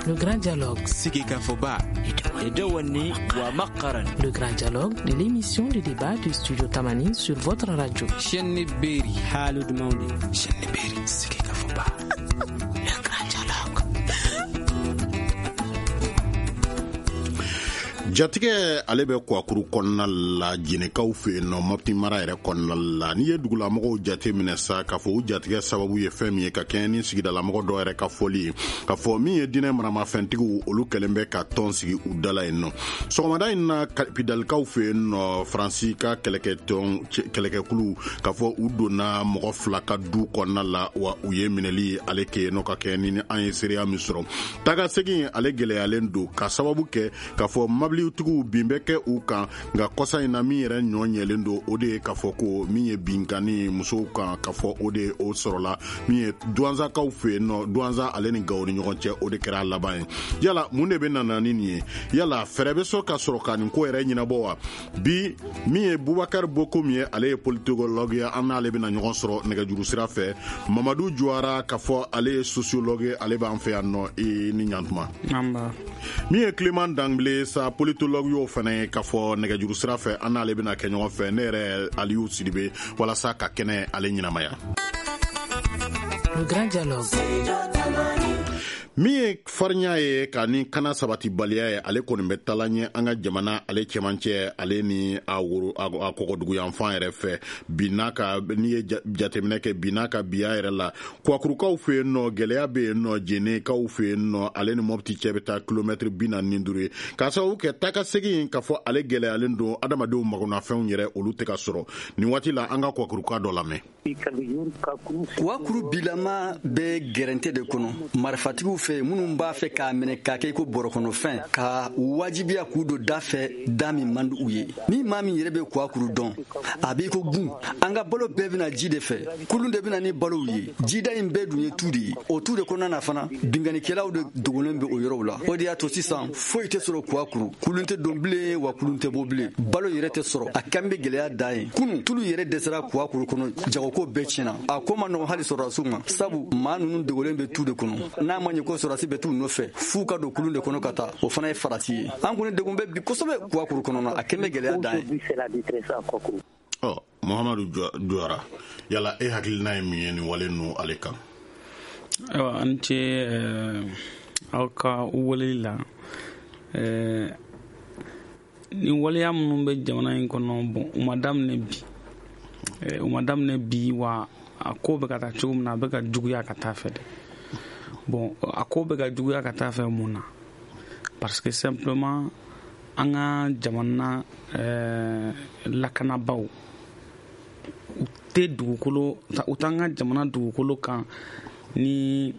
Le grand dialogue. Sigika Foba. Edewani wa Makaran. Le grand dialogue de l'émission de débat du studio Tamani sur votre radio. Chenni Beri. Halud Mauni. Chenni Beri. Sigika Foba. Le grand dialogue. Jatige ale bɛ kwakuru kɔnɔna la jinɛkaw fɛ yen nɔ Mopti mara yɛrɛ kɔnɔna la n'i ye dugulamɔgɔw jate minɛ sa k'a fɔ u jatigɛ sababu ye fɛn min ye ka kɛɲɛ ni sigidalamɔgɔ dɔ yɛrɛ ka fɔli ye k'a fɔ min ye diinɛ maramafɛntigiw olu kɛlen bɛ ka tɔn sigi u dala yen nɔ sɔgɔmada in na kapidalikaw fɛ yen nɔ Faransi ka kɛlɛkɛkulu k'a fɔ u donna mɔgɔ fila ka du kɔnɔna la wa u ye minɛli ale kɛ yen nɔ ka kɛɲɛ ni an ye seereya min sɔrɔ taga segin ale gɛlɛyalen don ka sababu kɛ k'a fɔ tigiw bin bɛ kɛ u kan nka kɔsa in na min yɛrɛ ɲɔ ɲɛlen don o de ye k'a fɔ ko min ye binkani musow kan k'a fɔ o de o sɔrɔla min ye duwansakaw fɛ yen nɔ duwansa ale ni Gawo ni ɲɔgɔn cɛ o de kɛra laban ye yala mun de bɛ nana ni nin ye yala fɛrɛ bɛ sɔrɔ ka sɔrɔ ka nin ko yɛrɛ ɲɛnabɔ wa bi min ye Bubakari Bokom ye ale ye politikologue ye an n'ale bɛna ɲɔgɔn sɔrɔ nɛgɛjuru sira fɛ Mamadu Jawara k'a fɔ ale ye sociologue ye ale b'an fɛ yan nɔ ni ɲantuma min ye Clément Dangbele sa politologue y'o fana ye k'a fɔ nɛgɛjuru sira fɛ an n'ale bɛna kɛ ɲɔgɔn fɛ ne yɛrɛ Aliyu Sidibe walasa ka kɛnɛ ale ɲɛnamaya. Le grand dialogue. Min ye farinya ye ka ni kana sabatibaliya ye ale kɔni bɛ tala ɲɛ an ka jamana ale cɛmancɛ ale ni a kɔgɔdugu yanfan yɛrɛ fɛ bi n'a ka n'i ye jateminɛ kɛ bi n'a ka biya yɛrɛ la kwakurukaw fɛ yen nɔ gɛlɛya bɛ yen nɔ jenekaw fɛ yen nɔ ale ni Mopti cɛ bɛ taa kilomɛtiri 45 ye k'a sababu kɛ taga segin k'a fɔ ale gɛlɛyalen don adamadenw magonafɛnw yɛrɛ olu tɛ ka sɔrɔ nin waati la an ka kwakuruka dɔ lamɛn. Kwakuru bilama bɛ gɛrɛntɛ de kɔnɔ marifatigiw fɛ minnu b'a fɛ k'a minɛ k'a kɛ i ko bɔrɔkɔnɔfɛn ka wajibiya k'u don da fɛ da min man di u ye min maa min yɛrɛ bɛ kwakuru dɔn a b'i ko gun an ka balo bɛɛ bɛna ji de fɛ kulun de bɛna ni balow ye jida in bɛɛ dun ye tu de ye o tu de kɔnɔna na fana binganikɛlaw de dogolen bɛ o yɔrɔw la o de y'a to sisan foyi tɛ sɔrɔ kwakuru kulun tɛ don bilen wa kulun tɛ bɔ bilen balo yɛrɛ tɛ sɔrɔ a kan bɛ gɛlɛya dan ye kunun tulu yɛrɛ dɛsɛra kwakuru kɔnɔ jagoko bɛɛ tiɲɛna a ko ma nɔgɔn hali sɔrɔdasiw ma sabu maa ninnu dogolen bɛ tu de kɔnɔ n'a ma ɲɛ ko sɔrɔdasi bɛ t'u nɔfɛ f'u ka don kulun de kɔnɔ ka taa o fana ye farati ye an kɔni degun bɛ bi kosɛbɛ kwakuru kɔnɔ a kɛlen bɛ gɛlɛya dan ye. Muhamadu Jawara yala e hakilina ye min ye nin wale ninnu ale kan. Ayiwa an ce aw ka waleli la nin waleya minnu bɛ jamana in kɔnɔ bon u ma daminɛ bi wa a ko bɛ ka taa cogo min na a bɛ ka juguya ka taa fɛ dɛ bon a ko bɛ ka juguya ka taa fɛ mun na parce que simplement an ka jamana lakanabaw u tɛ dugukolo u t'an ka jamana dugukolo kan ni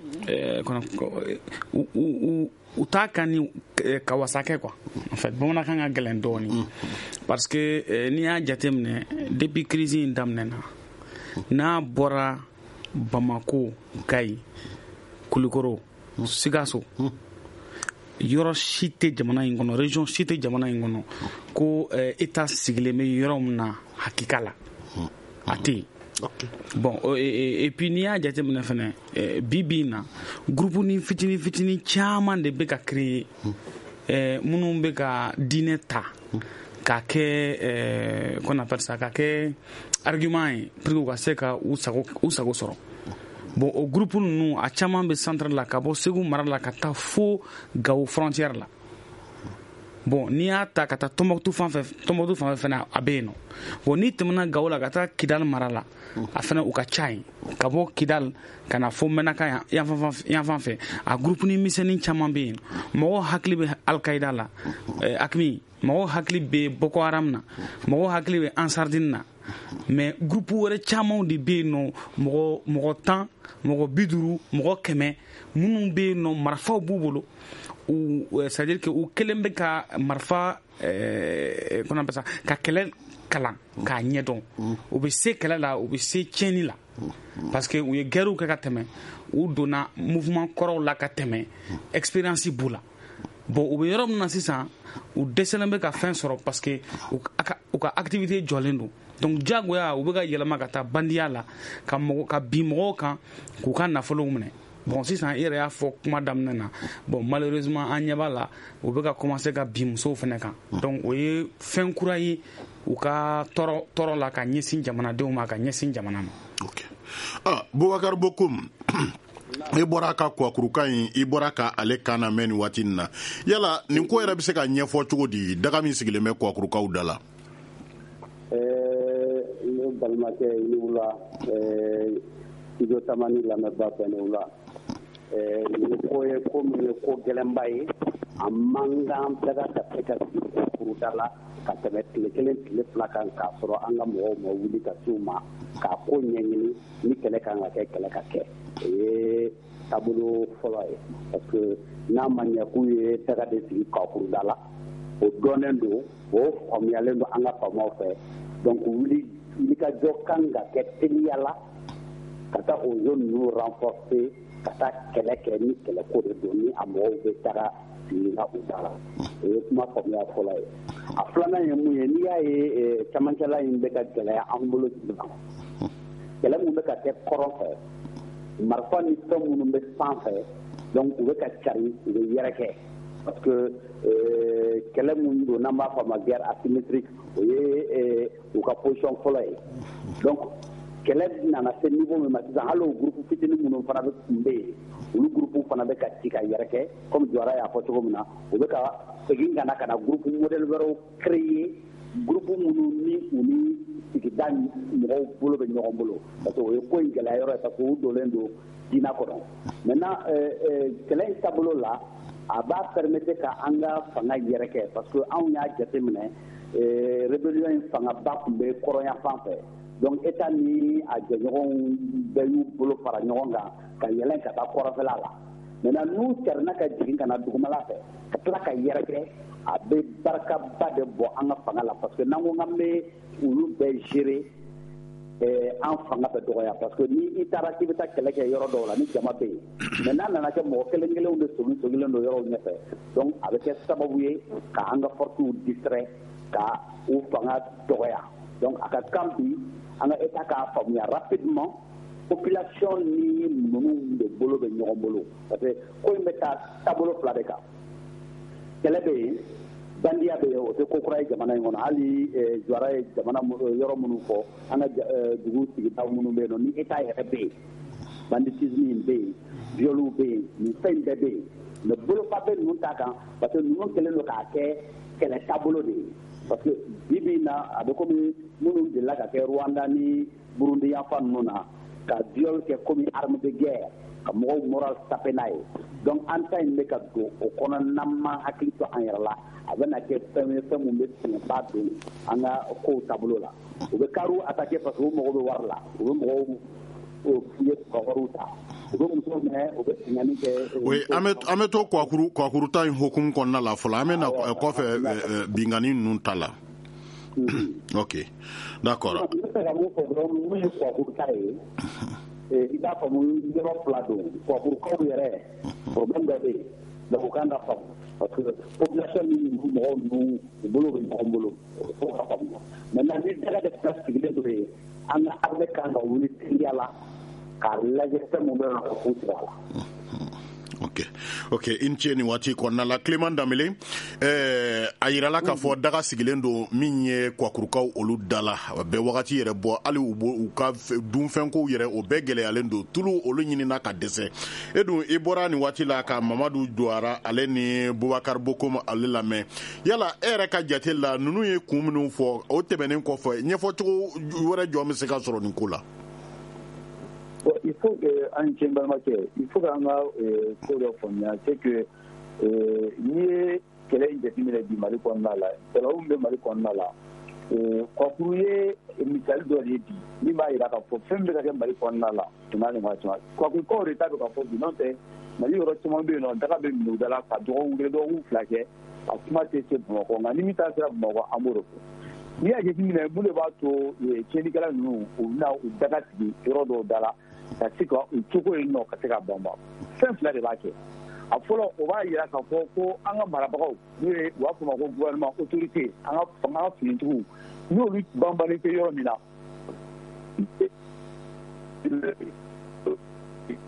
u t'a kan ni kawasakɛ quoi en fait bamanankan ka gɛlɛn dɔɔni parce que n'i y'a jateminɛ depuis crise in daminɛna n'a bɔra Bamako Gayi Kulikoro Sikaso yɔrɔ si tɛ jamana in kɔnɔ région si tɛ jamana in kɔnɔ ko état sigilen bɛ yɔrɔ min na hakika la a tɛ yen. Bon et puis n'i y'a jateminɛ fɛnɛ bi na groupe ni fitini caman de bɛ ka créer minnu bɛ ka diinɛ ta k'a kɛ qu'on appelle ça k'a kɛ argument ye pour que u ka se ka u sago sɔrɔ. Bon o groupe ninnu a caman bɛ centre la ka bɔ Segu mara la ka taa fo Gawo frontière la. Bon n'i y'a ta ka taa Tɔnbɔkutu fan fɛ fɛnɛ a bɛ yen nɔ bon n'i tɛmɛna Gawo la ka taa Kidal mara la a fɛnɛ u ka ca yen ka bɔ Kidal ka na fo Mɛnaka yan fan fɛ a groupe ni misɛnnin caman bɛ yen mɔgɔw hakili bɛ Al-Qaïda la Akmi mɔgɔw hakili bɛ Boko Haram na mɔgɔw hakili bɛ Ansardine na mais groupe wɛrɛ camanw de bɛ yen nɔ mɔgɔ 10 mɔgɔ 50 mɔgɔ 100 minnu bɛ yen nɔ marifaw b'u bolo c'est-à-dire que u kelen bɛ ka marifa qu'on appelle ça ka kɛlɛ kalan k'a ɲɛdɔn u bɛ se kɛlɛ la u bɛ se tiɲɛni la parce que u ye guerrew kɛ ka tɛmɛ u donna mouvement kɔrɔw la ka tɛmɛ expérience b'u la bon u bɛ yɔrɔ min na sisan u dɛsɛlen bɛ ka fɛn sɔrɔ parce que u ka activité jɔlen don donc diyagoya u bɛ ka yɛlɛma ka taa bandiya la ka bin mɔgɔw kan k'u ka nafolow minɛ bon sisan i yɛrɛ y'a fɔ kuma daminɛ na bon malheureusement an ɲɛ b'a la u bɛ ka commencer ka bin musow fɛnɛ kan donc o ye fɛn kura ye u ka tɔɔrɔ la ka ɲɛsin jamanadenw ma ka ɲɛsin jamana ma. Ok. Boubacar Bokoum i bɔra ka kwakurukan in i bɔra ka ale kan na mɛn nin waati nin na yala nin ko yɛrɛ bɛ se ka ɲɛfɔ cogo di daga min sigilen bɛ kwakurukaw da la. Ne balimakɛ i wula studio Tamani lamɛnba bɛɛ ni wula nin ko ye ko min ye ko gɛlɛnba ye a man kan bɛɛ ka se ka sigi kwakuruda la ka tɛmɛ tile kelen tile fila kan k'a sɔrɔ an ka mɔgɔw ma wuli ka s'u ma k'a ko ɲɛɲini ni kɛlɛ kan ka kɛ kɛlɛ ka kɛ o ye taabolo fɔlɔ ye parce que n'a ma ɲɛ k'u ye daga de sigi kwakuruda la o dɔnnen don o faamuyalen don an ka faamaw fɛ donc wulikajɔ kan ka kɛ teliya la ka taa o zone ninnu renforcer ka taa kɛlɛ kɛ ni kɛlɛko de don ni a mɔgɔw bɛ taga sigila u da la o ye kuma faamuya fɔlɔ ye a filanan ye mun ye n'i y'a ye camancɛla in bɛ ka gɛlɛya an bolo sisan kɛlɛ min bɛ ka kɛ kɔrɔn fɛ marifa ni fɛn minnu bɛ sanfɛ donc u bɛ ka cari u bɛ yɛrɛkɛ parce que kɛlɛ min don n'an b'a fɔ a ma guerre asymétrique o ye u ka position fɔlɔ ye donc kɛlɛ nana se niveau min ma sisan hali o groupe fitinin minnu fana bɛ tun bɛ yen olu groupe fana bɛ ka ci ka yɛrɛkɛ comme Jawara y'a fɔ cogo min na u bɛ ka segin ka na groupe modèle wɛrɛw créer groupe minnu ni u ni sigida mɔgɔw bolo bɛ ɲɔgɔn bolo parce que o ye ko in gɛlɛya yɔrɔ ye parce que u donnen don diinɛ kɔnɔ maintenant kɛlɛ in taabolo la a b'a permettre ka an ka fanga yɛrɛkɛ parce que anw y'a jateminɛ rébellion in fangaba tun bɛ kɔrɔnya fan fɛ donc État ni a jɛɲɔgɔnw bɛɛ y'u bolo fara ɲɔgɔn kan ka yɛlɛn ka taa kɔrɔnfɛla la maintenant n'u cɛrina ka jigin ka na dugumala fɛ ka tila ka yɛrɛkɛ a bɛ barakaba de bɔ an ka fanga la parce que n'an ko k'an bɛ olu bɛɛ gérer an fanga bɛ dɔgɔya parce que ni i taara k'i bɛ taa kɛlɛ kɛ yɔrɔ dɔw la ni jama bɛ yen mais n'a nana kɛ mɔgɔ kelen kelenw de sogilen don yɔrɔw ɲɛfɛ donc a bɛ kɛ sababu ye ka an ka forces distrait ka u fanga dɔgɔya donc a ka kan bi an ka État k'a faamuya rapidement population ni ninnu de bolo bɛ ɲɔgɔn bolo parce que ko in bɛ taa taabolo fila de kan kɛlɛ bɛ yen bandiya bɛ yen o tɛ ko kura ye jamana in kɔnɔ hali Jawara ye jamana yɔrɔ minnu fɔ an ka dugu sigida minnu bɛ yen nɔ ni État yɛrɛ bɛ yen banditisme in bɛ yen violu bɛ yen nin fɛn in bɛɛ bɛ yen mais bolofa bɛ ninnu ta kan parce que ninnu kɛlen don k'a kɛ kɛlɛ taabolo de ye parce que bi bi in na a bɛ komi minnu delila ka kɛ Rwanda ni Burundi yanfan ninnu na ka viol kɛ komi arme de guerre ka mɔgɔw moral taper n'a ye donc an ta in bɛ ka don o kɔnɔ n'an ma hakili to an yɛrɛ la a bɛ na kɛ fɛn ye fɛn min bɛ sɛgɛnba don an ka kow taabolo la u bɛ kariw attaquer parce que u mago bɛ wari la u bɛ mɔgɔw ye wariw ta u bɛ musow minɛ u bɛ sɛgɛnni kɛ. oui an bɛ to kwakuruta in hukumu kɔnɔna la fɔlɔ an bɛ na kɔfɛ bingani ninnu ta la. Ok, d'accord. n bɛ fɛ ka mun fɔ dɔrɔn mun ye kwakuruta ye i b'a faamu yɔrɔ fila don kwakurukaw yɛrɛ problème dɔ bɛ yen donc u kan ka faamu parce que population ni mɔgɔw ninnu u bolo bɛ ɲɔgɔn bolo fo ka faamu maintenant ni daga de fila sigilen don yen an ka armée kan ka wuli teliya la k'a lajɛ fɛn min bɛ yen nɔ k'u tigɛ a la. Ok i ni ce nin waati kɔnɔna la Clément Danbele a yirala k'a fɔ daga sigilen don min ye kwakurukaw olu da la bɛɛ wagati yɛrɛ bɔ hali u ka dunfɛnkow yɛrɛ o bɛɛ gɛlɛyalen don tulu olu ɲinina ka dɛsɛ e dun i bɔra nin waati la ka Mamadu Jawara ale ni Boubacar Bokoum ale lamɛn yala e yɛrɛ ka jate la ninnu ye kun minnu fɔ o tɛmɛnen kɔfɛ ɲɛfɔcogo wɛrɛ jɔn bɛ se ka sɔrɔ nin ko la. Il faut que il faut qu'an ka ko dɔ faamuya c'est que n'i ye kɛlɛ in jateminɛ bi Mali kɔnɔna la kɛlɛw min bɛ Mali kɔnɔna la kwakuru ye misali dɔ de ye bi min b'a jira k'a fɔ fɛn min bɛ ka kɛ Mali kɔnɔna la tuma ni waati kwakurukaw de ta bɛ ka fɔ bi n'o tɛ Mali yɔrɔ caman bɛ yen nɔ daga bɛ minɛ u da la ka dɔgɔkun fila kɛ a kuma tɛ se Bamakɔ nka ni min ta sera Bamakɔ an b'o de fɔ. N'i y'a jateminɛ mun de b'a to tiɲɛnikɛla ninnu u bɛna u daga sigi yɔrɔ dɔw da la ka se ka u cogo yen nɔ ka se ka banban fɛn fila de b'a kɛ a fɔlɔ o b'a jira k'a fɔ ko an ka marabagaw n'o ye u b'a fɔ ma ko gouvernement autorité an ka fanga finitigiw n'olu banbannen tɛ yɔrɔ min na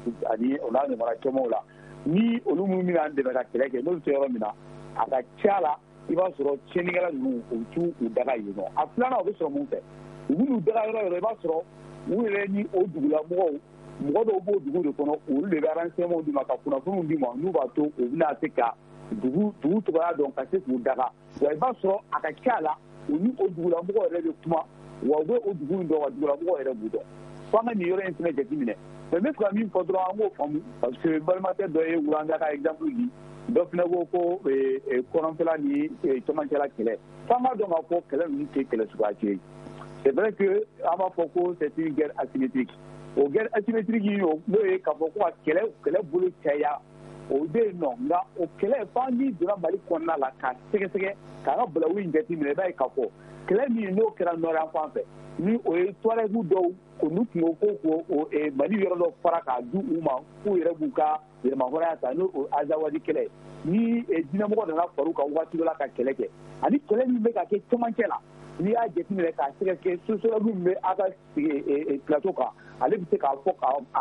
ani o n'a ɲɔgɔnna camanw la ni olu minnu bɛna dɛmɛ ka kɛlɛ kɛ n'olu tɛ yɔrɔ min na a ka ca la i b'a sɔrɔ tiɲɛnikɛla ninnu u t'u daga yen nɔ a filanan o bɛ sɔrɔ mun fɛ u b'u daga yɔrɔ yɔrɔ i b'a sɔrɔ u yɛrɛ ni o dugulamɔgɔw mɔgɔ dɔw b'o dugu de kɔnɔ olu de bɛ renseignements di ma ka kunnafoniw di ma n'u b'a to u bɛna se ka dugu tɔgɔya dɔn ka se k'u daga wa i b'a sɔrɔ a ka ca la u ni o dugulamɔgɔ yɛrɛ bɛ kuma wa u bɛ o dugu in dɔn wa dugulamɔgɔ yɛrɛ b'u dɔn fo an ka nin yɔrɔ in fana jateminɛ mais n bɛ fɛ ka min fɔ dɔrɔn an k'o faamu parce que balimakɛ dɔ ye wuranga ka exemple di dɔ fana ko ko kɔrɔnfɛla ni cɛmancɛla kɛlɛ f'an k'a dɔn k'a fɔ kɛlɛ ninnu tɛ kɛlɛ suguya kelen ye c'est vrai que an b'a fɔ ko c'est une guerre asymétrique o guerre asymétrique in n'o ye k'a fɔ ko ka kɛlɛ bolo caya o bɛ yen nɔ nka o kɛlɛ f'an n'i donna Mali kɔnɔna la k'a sɛgɛsɛgɛ k'an ka balawu in jateminɛ i b'a ye k'a fɔ kɛlɛ min n'o kɛra nɔrɔyan fan fɛ ni o ye tuaregu dɔw k'olu tun ko Mali yɔrɔ dɔ fara k'a di u ma k'u yɛrɛ b'u ka yɛlɛmahɔrɔnya ta n'o Azawadi kɛlɛ ni diinɛmɔgɔ nana far'u kan waati dɔ la ka kɛlɛ kɛ ani kɛlɛ min bɛ ka kɛ cɛmancɛ la n'i y'a jateminɛ k'a sɛgɛsɛgɛ sociologue min bɛ a ka plateau kan ale bɛ se k'a fɔ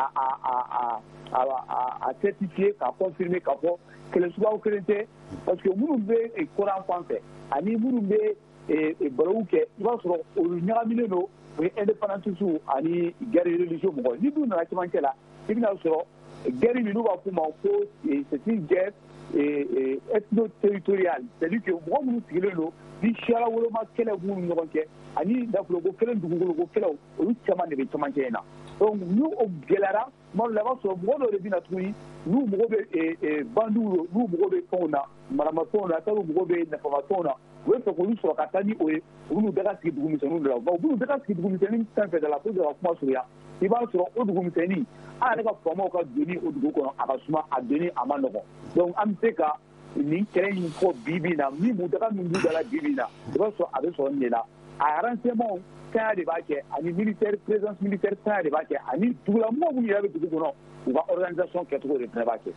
a certifier k'a confirmer k'a fɔ kɛlɛ suguyaw kelen tɛ parce que minnu bɛ kɔrɔn fan fɛ ani minnu bɛ balawu kɛ i b'a sɔrɔ olu ɲagaminen don o ye indépendantistes ani guerre religieux mɔgɔ ni dun nana cɛmancɛ la i bɛna sɔrɔ guerre min n'u b'a fɔ o ma ko c'est une guerre ethno-territoriale c'est-à-dire que mɔgɔ minnu sigilen don ni siyara woloma kɛlɛ b'u ni ɲɔgɔn cɛ ani nafoloko kɛlɛ dugukoloko kɛlɛw olu caman de bɛ cɛmancɛ in na donc n'u o gɛlɛyara tuma dɔ la i b'a sɔrɔ mɔgɔ dɔw de bɛ na tuguni n'u mago bɛ bandiw la n'u mago bɛ fɛnw na maramafɛnw na n'u mago bɛ nafamafɛnw na u bɛ fɛ k'olu sɔrɔ ka taa ni o ye u b'u daga sigi dugumisɛnninw de la u b'u daga sigi dugumisɛnnin fɛn fɛn de la pour que ka kuma surunya i b'a sɔrɔ o dugumisɛnnin an yɛrɛ ka faamaw ka donni o dugu kɔnɔ a ka suma a donni a ma nɔgɔn donc an bɛ se ka nin kɛlɛ in fɔ bi-bi na min b'u daga min b'u da la bi-bi na i b'a sɔrɔ a bɛ sɔrɔ nin de la a renseignements fɛn de b'a kɛ ani militaire présence militaire fɛn de b'a kɛ ani dugulamɔgɔw minnu yɛrɛ bɛ dugu kɔnɔ u ka organisation kɛcogo de fana b'a kɛ.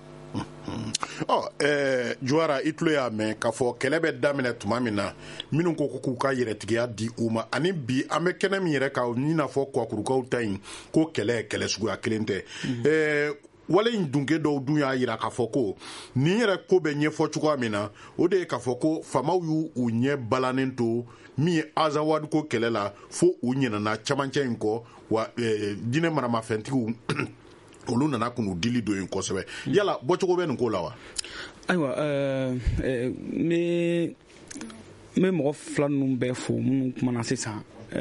Jawara i tulo y'a mɛn k'a fɔ kɛlɛ bɛ daminɛ tuma min na minnu ko k'u ka yɛrɛtigiya di u ma ani bi an bɛ kɛnɛ min yɛrɛ kan i n'a fɔ Kwakurukaw ta in ko kɛlɛ ye kɛlɛ suguya kelen tɛ wale in dunke dɔw dun y'a jira k'a fɔ ko nin yɛrɛ ko bɛ ɲɛfɔ cogoya min na o de ye k'a fɔ ko faamaw y'u ɲɛ balannen to min ye Azawadi ko kɛlɛ la fo u ɲinɛna camancɛ in kɔ wa diinɛ maramafɛntigiw olu nana k'u dili don yen kosɛbɛ yala bɔcogo bɛ nin ko la wa ayiwa n bɛ mɔgɔ fila ninnu bɛɛ fo minnu kumana sisan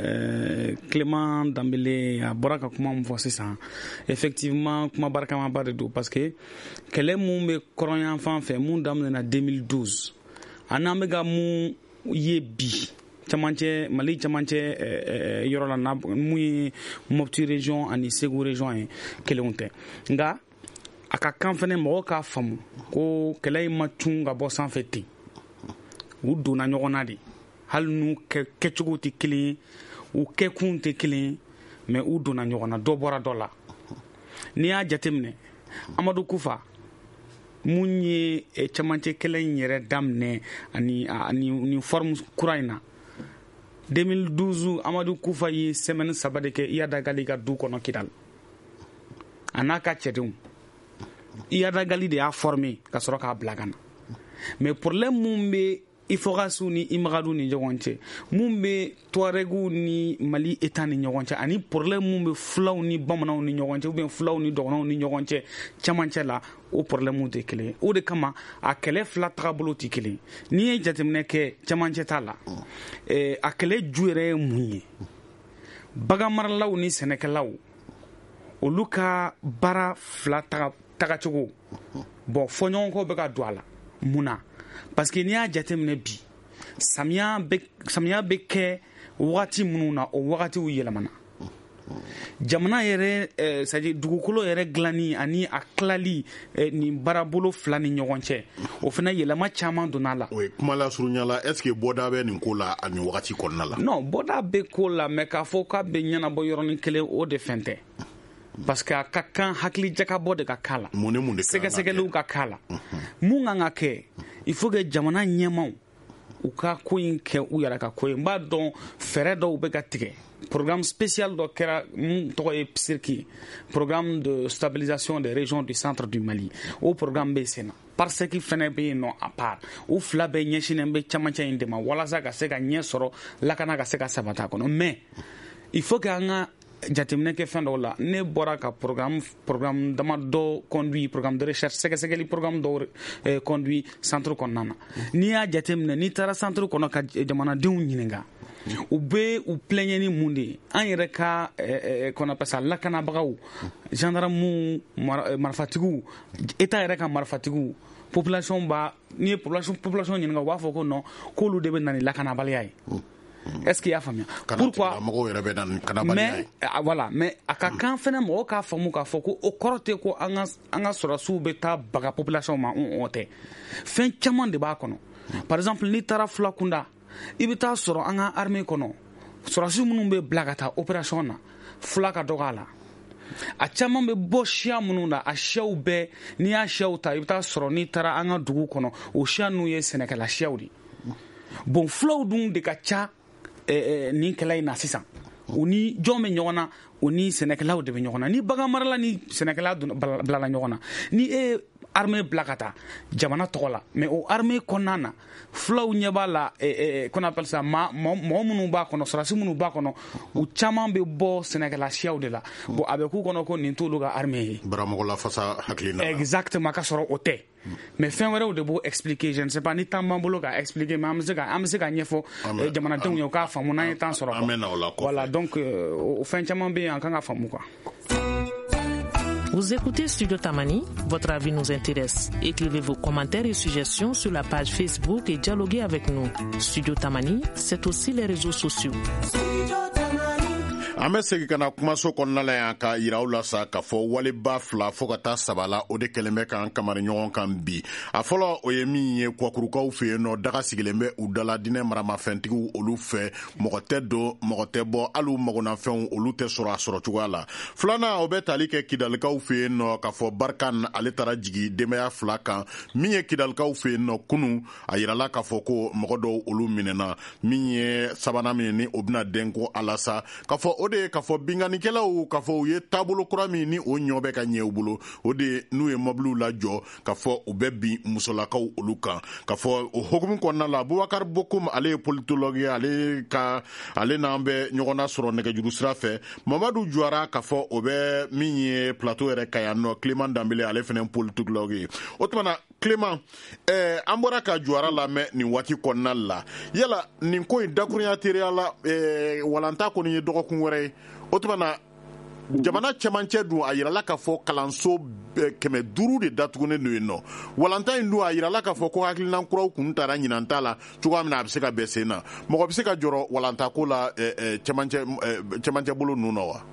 Clément Dambélé a bɔra ka kuma min fɔ sisan effectivement kuma barikamaba de don parce que kɛlɛ mun bɛ kɔrɔnyan fan fɛ mun daminɛna 2012 a n'an bɛ ka mun ye bi camancɛ Mali camancɛ yɔrɔ la mun ye Mopti région ani Segu région ye kelenw tɛ nka a ka kan fɛnɛ mɔgɔw k'a faamu ko kɛlɛ in ma cun ka bɔ sanfɛ ten u donna ɲɔgɔn na de hali n'u kɛcogo tɛ kelen ye u kɛkun tɛ kelen ye mais u donna ɲɔgɔn na dɔ bɔra dɔ la n'i y'a jateminɛ Amadu Kufa mun ye camancɛ kɛlɛ in yɛrɛ daminɛ ani forme kura in na 2012 Amadu Kufa ye semaine 3 de kɛ Iyada Gali ka du kɔnɔ Kidal a n'a ka cɛdenw Iyada Gali de y'a formé ka sɔrɔ k'a bila ka na mais problème mun bɛ Ifogasiw ni Imagadu ni ɲɔgɔn cɛ mun bɛ Tuaregu ni Mali État ni ɲɔgɔn cɛ ani problème mun bɛ fulaw ni bamananw ni ɲɔgɔn cɛ ou bien fulaw ni dɔgɔnɔw ni ɲɔgɔn cɛ camancɛ la o problème tɛ kelen o de kama a kɛlɛ fila tagabolo tɛ kelen n'i ye jateminɛ kɛ camancɛ ta la a kɛlɛ ju yɛrɛ ye mun ye bagan maralaw ni sɛnɛkɛlaw olu ka baara fila tagacogo bon fɔɲɔgɔnkɔ bɛ ka don a la mun na parce que n'i y'a jateminɛ bi samiya bɛ kɛ wagati minnu na o wagatiw yɛlɛmana jamana yɛrɛ c'est-à-dire dugukolo yɛrɛ dilanni ani a tilali nin baarabolo fila ni ɲɔgɔn cɛ o fana yɛlɛma caman donna a la. o ye kuma lasurunya la est-ce que bɔda bɛ nin ko la a nin wagati kɔnɔna la. non bɔda bɛ ko la mais k'a fɔ k'a bɛ ɲɛnabɔ yɔrɔnin kelen o de fɛn tɛ. parce que a ka kan hakili jakabɔ de ka k'a la sɛgɛsɛgɛliw ka k'a la mun kan ka kɛ il faut que jamana ɲɛmaw u ka ko in kɛ u yɛrɛ ka ko ye n b'a dɔn fɛɛrɛ dɔw bɛ ka tigɛ programme spécial dɔ kɛra mun tɔgɔ ye PSIRCI, programme de stabilisation des régions du centre du Mali. O programme bɛ sen na PARSEC fɛnɛ bɛ yen nɔ à part. O fila bɛɛ ɲɛsinnen bɛ camancɛ in de ma walasa ka se ka ɲɛ sɔrɔ lakana ka se ka sabata kɔnɔ. Mais il faut que an ka jateminɛ kɛ fɛn dɔw la. Ne bɔra ka programme dama dɔ conduit, programme de recherche sɛgɛsɛgɛli programme dɔ conduit centre kɔnɔna na. N'i y'a jateminɛ n'i taara centre kɔnɔ ka jamanadenw ɲininka u bɛ u plaignent ni mun de ye an yɛrɛ ka qu'on appelle ça lakanabagaw gendarmew marifatigiw état yɛrɛ ka marifatigiw population ba ni ye population ɲininka u b'a fɔ ko non k'olu de bɛ na ni lakanabaliya ye. Est-ce qu'il y a faamuya pourquoi mais voilà mais a ka kan fɛnɛ mɔgɔw k'a faamu k'a fɔ ko o kɔrɔ tɛ ko an ka sɔrɔsiw bɛ taa baga population ma o tɛ fɛn caman de b'a kɔnɔ par exemple n'i taara Fulakunda i bɛ taa sɔrɔ an ka armée kɔnɔ sɔrɔsi minnu bɛ bila ka taa opération na fula ka dɔgɔ a la a caman bɛ bɔ siya minnu na a siyaw bɛɛ n'i y'a siyaw ta i bɛ taa sɔrɔ n'i taara an ka dugu kɔnɔ o siya ninnu ye sɛnɛkɛla siyaw de bon fulaw dun de ka ca nin kɛlɛ in na sisan u ni jɔn bɛ ɲɔgɔn na u ni sɛnɛkɛlaw de bɛ ɲɔgɔn na ni bagan marala ni sɛnɛkɛla bilala ɲɔgɔn na ni e armée bila ka taa jamana tɔgɔ la mais o armée kɔnɔna na fulaw ɲɛ b'a la qu'on appelle ça mɔgɔ minnu b'a kɔnɔ sɔrɔsi minnu b'a kɔnɔ u caman bɛ bɔ sɛnɛkɛla siyaw de la bon a bɛ k'u kɔnɔ ko nin t'olu ka armée ye baramɔgɔla fasa hakilina exactement ka sɔrɔ o tɛ mais fɛn wɛrɛw de b'o expliquer je ne sais pas ni temps b'an bolo ka expliquer mais an bɛ se ka ɲɛfɔ jamanadenw ye u k'a faamu n'an ye temps sɔrɔ voilà donc o fɛn caman bɛ yen an kan ka faamu quoi. Vous écoutez Studio Tamani, votre avis nous intéresse. Écrivez vos commentaires et suggestions sur la page Facebook et dialoguez avec nous. Studio Tamani, c'est aussi les réseaux sociaux. An bɛ segin ka na kumaso kɔnɔna la yan ka yiraw la sa k'a fɔ waleba fila fo ka taa saba la o de kɛlen bɛ k'an kamari ɲɔgɔn kan bi a fɔlɔ o ye min ye kwakurukaw fɛ yen nɔ daga sigilen bɛ u dala dinɛ maramafɛntigiw olu fɛ mɔgɔ tɛ don mɔgɔ tɛ bɔ hali u magonafɛnw olu tɛ sɔrɔ a sɔrɔ cogoya la filanan o bɛ tali kɛ kidalikaw fɛ yen nɔ k'a fɔ Barkan ale taara jigi denbaya fila kan min ye kidalikaw fɛ yen nɔ kunun a yirala k'a fɔ ko mɔgɔ dɔw olu minɛna min ye sabanan min ni o bɛna den ko alasa k'a fɔ o de ye k'a fɔ binganikɛlaw k'a fɔ u ye taabolo kura min ni o ɲɔ bɛ ka ɲɛ u bolo o de n'u ye mobiliw lajɔ k'a fɔ u bɛ bin musolakaw olu kan k'a fɔ o hokumu kɔnɔna la Bubakar Bokum ale ye politologue ye ale n'an bɛ ɲɔgɔn na sɔrɔ nɛgɛjuru sira fɛ Mamadu Juara k'a fɔ o bɛ min ye plateau yɛrɛ ka yan nɔ Clément Dambele ale fɛnɛ politologue ye o tuma na Clément an bɔra ka Juara lamɛn nin waati kɔnɔna la yala nin ko in dakurunya teriya la walanta kɔni ye dɔgɔkun wɛrɛ ye o tuma na jamana cɛmancɛ dun a yirala k'a fɔ kalanso 500 de datugunen don yen nɔ walanta in dun a yirala k'a fɔ ko hakilinan kuraw kun taara ɲinanta la cogoya min na a bɛ se ka bɛn sen na mɔgɔ bɛ se ka jɔrɔ walanta ko la cɛmancɛ bolo ninnu na wa.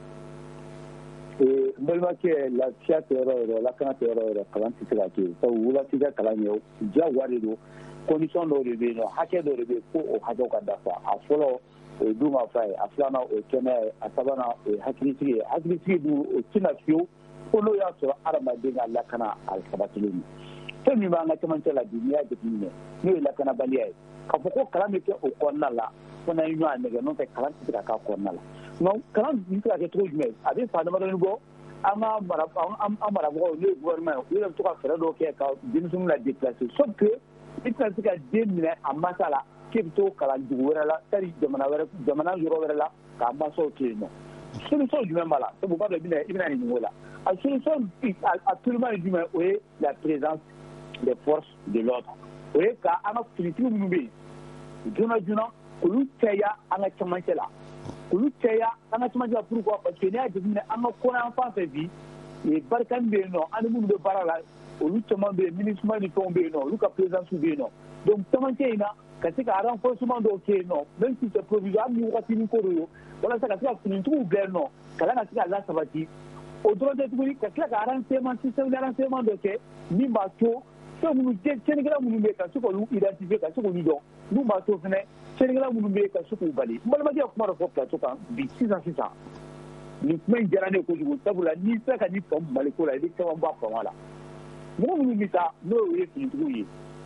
n balimakɛ lafiya tɛ yɔrɔ yɔrɔ lakana tɛ yɔrɔ yɔrɔ kalan tɛ se ka kɛ sabu wulati ka kalan ɲɛ diyagoya de don condition dɔw de bɛ yen nɔ hakɛ dɔw de bɛ yen fo o hakɛw ka dafa a fɔlɔ o ye duma fa ye a filanan o ye kɛnɛya ye a sabanan o ye hakilisigi ye hakilisigi dun o tɛna fiyewu fo n'o y'a sɔrɔ adamaden ka lakana a sabatilen don fɛn min b'an ka cɛmancɛ la bi n'i y'a jateminɛ n'o ye lakanabaliya ye k'a fɔ ko kalan bɛ kɛ o kɔnɔna la fo n'an ye ɲɔgɔn nɛgɛ n'o tɛ kalan tɛ se ka k'a kɔnɔna la non kalan bɛ se ka kɛ cogo jumɛn a bɛ fa damadɔni bɔ an marabagaw n'o ye gouvernement ye u yɛrɛ bɛ to ka fɛɛrɛ dɔw kɛ ka denmisɛnninw la déplacer sauf que i tɛna se ka den minɛ a masa la k'e bɛ to kalan dugu wɛrɛ la c'est-à-dire jamana yɔrɔ wɛrɛ la k'a masaw to yen nɔ solution jumɛn b'a la sabu u b'a dɔn i bɛna nin ɲininka o la a solution absolument ye jumɛn o ye la présence des forces de l'ordre o ye ka an ka finitigi minnu bɛ yen joona joona k'olu caya an ka cɛmancɛ la k'olu caya an ka cɛmancɛ la pourquoi parce que n'i y'a jateminɛ an ka kɔnɔ fan fɛ bi Barkan bɛ yen nɔ ani minnu bɛ baara la olu caman bɛ yen MINUSMA ni fɛnw bɛ yen nɔ olu ka présence bɛ yen nɔ donc cɛmancɛ in na ka se ka renforcement dɔw kɛ yen nɔ même si c'est provisoire hali ni wagatinin ko de ye walasa ka se ka finitigiw bila yen nɔ kalan ka se ka lasabati o dɔrɔn tɛ tuguni ka tila ka système d'enrancièrement dɔ kɛ min b'a to fɛn minnu tiɲɛnikɛla minnu bɛ yen ka se k'olu identifier ka se k'olu dɔn min b'a to fɛnɛ tiɲɛnikɛla minnu bɛ yen ka se k'u bali n balimakɛ ye kuma dɔ fɔ plateau kan bi sisan nin kuma in diyara ne ye kojugu sabula n'i sera ka nin faamu Mali ko la i bɛ caman bɔ a faamu la mɔgɔ minnu bɛ taa n'o ye finitigiw ye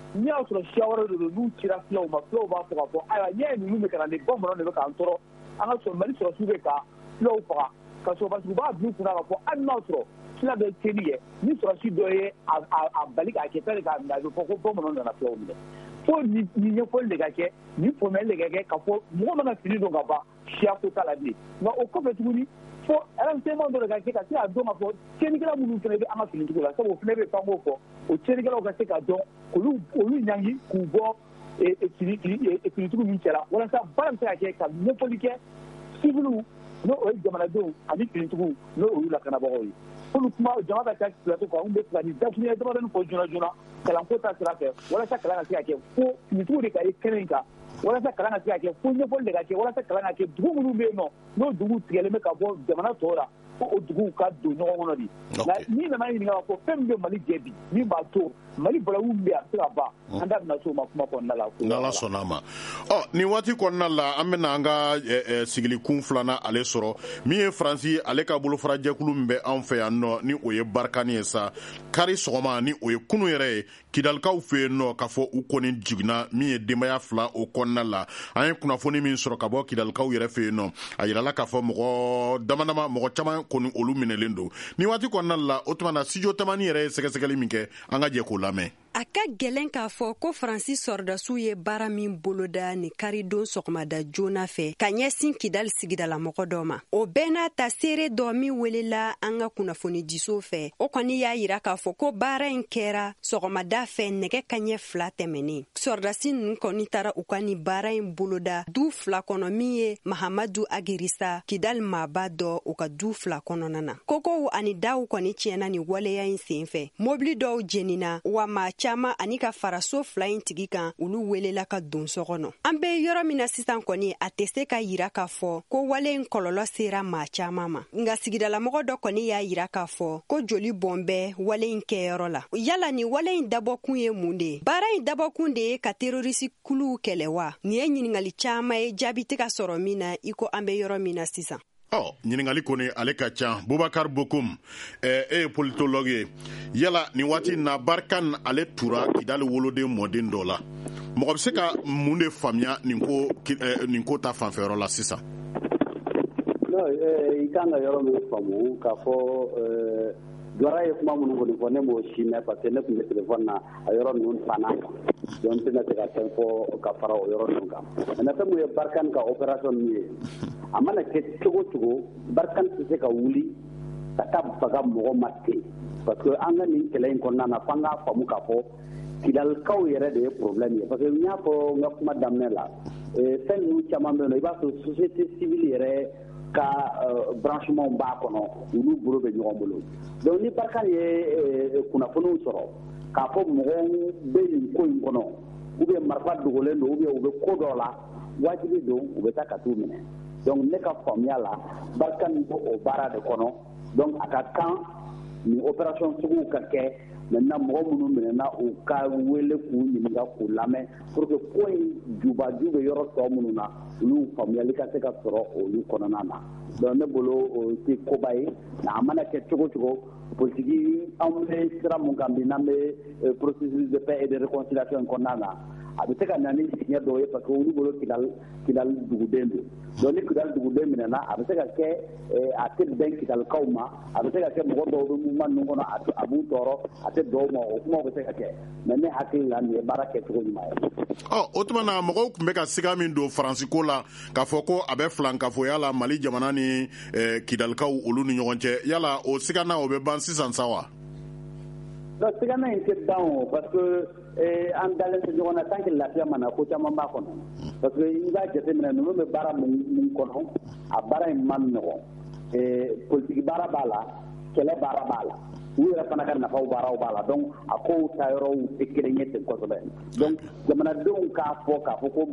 ni y'a sɔrɔ siya wɛrɛ de don n'u cira fulaw ma fulaw b'a fɔ ka fɔ ayiwa ɲɛ ye ninnu bɛ ka na ni bamananw de bɛ k'an tɔɔrɔ an ka sɔrɔ Mali sɔrɔsiw bɛ ka fulaw faga ka sɔrɔ parce que u b'a bila u kunna ka fɔ hali n'a sɔrɔ fula bɛ teli kɛ ni sɔrɔsi dɔ ye a bali k'a kɛ fɛn k'a minɛ a bɛ fɔ ko bamananw nana fulaw minɛ fo nin ɲɛfɔli de ka kɛ nin faamuyali de ka kɛ ka fɔ mɔgɔ mana fini don ka ban siya ko t'a la bilen nka o kɔfɛ tuguni fo renseignement dɔ de ka kɛ ka se k'a dɔn ka fɔ tiɲɛnikɛla minnu fana bɛ an ka finitigiw la sabu o fana bɛ fɛn k'o fɔ o tiɲɛnikɛlaw ka se ka dɔn olu ɲangi k'u bɔ finitigiw min cɛla walasa baara bɛ se ka kɛ ka ɲɛfɔli kɛ civiliw n'o ye jamanadenw ani finitigiw n'o y'olu lakanabagaw ye olu kuma jama ka taa plateau kan anw bɛ fɛ ka nin dakuruɲɛ damadɔni fɔ joona joona kalanko ta sira fɛ walasa kalan ka se ka kɛ fo finitigiw de ka ye kɛnɛ in kan walasa kalan ka se ka kɛ fo ɲɛfɔli de ka kɛ walasa kalan ka kɛ dugu minnu bɛ yen nɔ n'o dugu tigɛlen bɛ ka bɔ jamana tɔw la fo o duguw ka don ɲɔgɔn kɔnɔ de nka n'i nana ɲininka k'a fɔ fɛn min bɛ Mali jɛ bi min b'a to Mali balawu bɛ a bɛ se ka ban an da bɛna se o ma kuma kɔnɔna la. n'Ala sɔnna a ma nin waati kɔnɔna la an bɛna an ka sigilikun filanan ale sɔrɔ min ye Faransi ale ka bolofarajɛkulu min bɛ anw fɛ yan nɔ ni o ye Barkani ye sa kari sɔgɔma ni o ye kunun yɛrɛ ye Kidalikaw fɛ yen nɔ k'a fɔ u kɔni jiginna min ye denbaya fila o kɔnɔna la an ye kunnafoni min sɔrɔ ka bɔ Kidalikaw yɛrɛ fɛ yen nɔ a yirala k'a fɔ mɔgɔ damadama mɔgɔ caman kɔni olu minɛlen don nin waati kɔnɔna la o tuma na studio Tamani yɛrɛ ye sɛgɛsɛgɛli min kɛ an ka jɛ k'o lamɛn. A ka gɛlɛn k'a fɔ ko Faransi sɔrɔdasiw ye baara min boloda ni karidon sɔgɔmada joona fɛ ka ɲɛsin Kidali sigidala mɔgɔ dɔ ma. O bɛɛ n'a ta seere dɔ min welela an ka kunnafoni diso fɛ o kɔni y'a yira k'a fɔ ko baara in kɛra sɔgɔmada fɛ nɛgɛ kaɲɛ 2 tɛmɛnen. Sɔrɔdasi ninnu kɔni taara u ka nin baara in boloda du 2 kɔnɔ min ye Mahamadu Agirisa Kidali maaba dɔ u ka du 2 kɔnɔna na. Kokow ani daw kɔni tiɲɛna ni waleya in sen fɛ. Mobili dɔw jenina wa maa caman ani ka faraso 2 in tigi kan olu welela ka don so kɔnɔ. An bɛ yɔrɔ min na sisan kɔni a tɛ se ka yira k'a fɔ ko wale in kɔlɔlɔ sera maa caman ma. Nka sigidalamɔgɔ dɔ kɔni y'a yira k'a fɔ ko joli bɔn bɛ wale in kɛyɔrɔ la. Yala ni wale in dabɔkun ye mun de ye? Baara in dabɔkun de ye ka terrorisi kuluw kɛlɛ wa? Nin ye ɲiningali caman ye jaabi tɛ ka sɔrɔ min na i ko an bɛ yɔrɔ min na sisan. ɲiningali kɔni ale ka ca Bubakar Bokoum e ye politologue ye yala nin waati na Barkane ale tura Kidali woloden mɔden dɔ la mɔgɔ bɛ se ka mun de faamuya nin ko ta fanfɛyɔrɔ la sisan? I kan ka yɔrɔ min faamu k'a fɔ Jɔra ye kuma minnu kɔni fɔ ne m'o si mɛn parce que ne tun bɛ téléphone na a yɔrɔ ninnu panna kan donc n tɛna se ka fɛn fɔ ka fara o yɔrɔ ninnu kan maintenant fɛn min ye Barkane ka opération min ye a mana kɛ cogo cogo Barkane tɛ se ka wuli ka taa baga mɔgɔ ma ten parce que an ka nin kɛlɛ in kɔnɔna na f'an k'a faamu k'a fɔ Kidalikaw yɛrɛ de ye problème ye parce que n y'a fɔ n ka kuma daminɛ la fɛn ninnu caman bɛ yen nɔ i b'a sɔrɔ société civile yɛrɛ ka branchement b'a kɔnɔ olu bolo bɛ ɲɔgɔn bolo donc ni Barkane ye kunnafoniw sɔrɔ k'a fɔ mɔgɔw bɛ nin ko in kɔnɔ ou bien marifa dogolen don ou bien u bɛ ko dɔ la wajibi don u bɛ taa ka t'u minɛ donc ne ka faamuya la Barkane bɛ o baara de kɔnɔ donc a ka kan nin opération suguw ka kɛ maintenant mɔgɔ minnu minɛna u ka wele k'u ɲininka k'u lamɛn pour que ko in jubaju bɛ yɔrɔ tɔ minnu na olu faamuyali ka se ka sɔrɔ olu kɔnɔna na donc ne bolo o tɛ koba ye nka a mana kɛ cogo cogo politiki anw bɛ sira mun kan bi n'an bɛ processus de paix et de réconciliation kɔnɔna na a bɛ se ka na ni siɲɛ dɔw ye parce que olu bolo Kidali duguden don donc ni Kidali duguden minɛna a bɛ se ka kɛ a tɛ bɛn Kidalikaw ma a bɛ se ka kɛ mɔgɔ dɔw bɛ mouvement ninnu kɔnɔ a b'u tɔɔrɔ a tɛ dɔw ma o kumaw bɛ se ka kɛ mais ne hakili la nin ye baara kɛcogo ɲuman ye. O tuma na mɔgɔw tun bɛ ka siga min don Faransi ko la k'a fɔ ko a bɛ filankafoya la Mali jamana ni Kidalikaw olu ni ɲɔgɔn cɛ yala o sigana o bɛ ban sisan sa wa? non sigana in tɛ ban o parce que an dalen tɛ ɲɔgɔn na tant que lafiya ma na ko caman b'a kɔnɔ parce que i b'a jateminɛ ninnu bɛ baara min kɔnɔ a baara in man nɔgɔn politiki baara b'a la kɛlɛ baara b'a la u yɛrɛ fana ka nafaw baaraw b'a la donc a kow ta yɔrɔw tɛ kelen ye ten kosɛbɛ donc jamanadenw k'a fɔ ko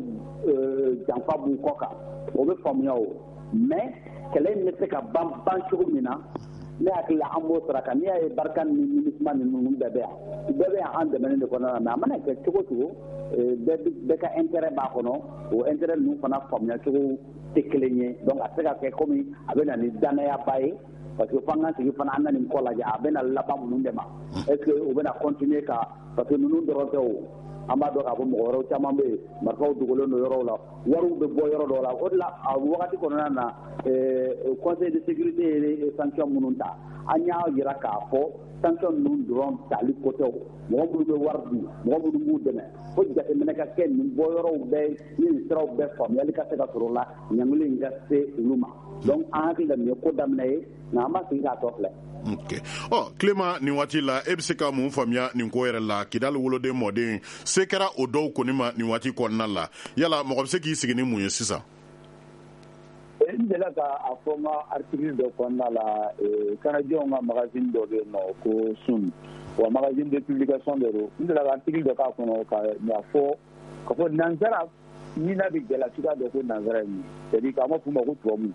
janfa b'u kɔ kan o bɛ faamuya o mais kɛlɛ in bɛ se ka ban cogo min na ne hakili la an b'o sara kan n'i y'a ye Barkane ni MINUSMA ninnu bɛɛ bɛ yan an dɛmɛnen de kɔnɔna na mais a mana kɛ cogo cogo bɛɛ ka intérêt b'a kɔnɔ o intérêt ninnu fana faamuya cogo tɛ kelen ye donc a tɛ se ka kɛ komi a bɛ na ni danayaba ye parce que f'an ka sigi fana an na nin kɔ lajɛ a bɛ na laban minnu de ma est ce que u bɛ na continuer ka parce que ninnu dɔrɔn tɛ o an b'a dɔn k'a fɔ mɔgɔ wɛrɛw caman bɛ yen marifaw dogolen don yɔrɔw la wariw bɛ bɔ yɔrɔ dɔw la o de la a wagati kɔnɔna na conseil de sécurité ye sanction minnu ta an y'a yira k'a fɔ sanction ninnu dɔrɔn tali kɔtɛ mɔgɔ minnu bɛ wari di mɔgɔ minnu b'u dɛmɛ fo jateminɛ ka kɛ nin bɔyɔrɔw bɛɛ ni siraw bɛɛ faamuyali ka se ka sɔrɔ la ɲangili in ka se olu ma donc an hakili la nin ye ko daminɛ ye nka an b'a segin k'a tɔ filɛ. Ok. Clément nin waati la e bɛ se ka mun faamuya nin ko yɛrɛ la Kidali woloden mɔden se kɛra o dɔw kɔni ma nin waati kɔnɔna la yala mɔgɔ bɛ se k'i sigi ni mun ye sisan. n delila k'a fɔ n ka article dɔ kɔnɔna la kanajɛnw ka magazine dɔ bɛ yen nɔ ko sun wa magazine de publication de don n delila ka article dɔ k'a kɔnɔ k'a fɔ nansara ni n'a bɛ gɛlɛya cogoya dɔ ko nansara ye min c'est à dire k'a ma f'u ma ko tubabu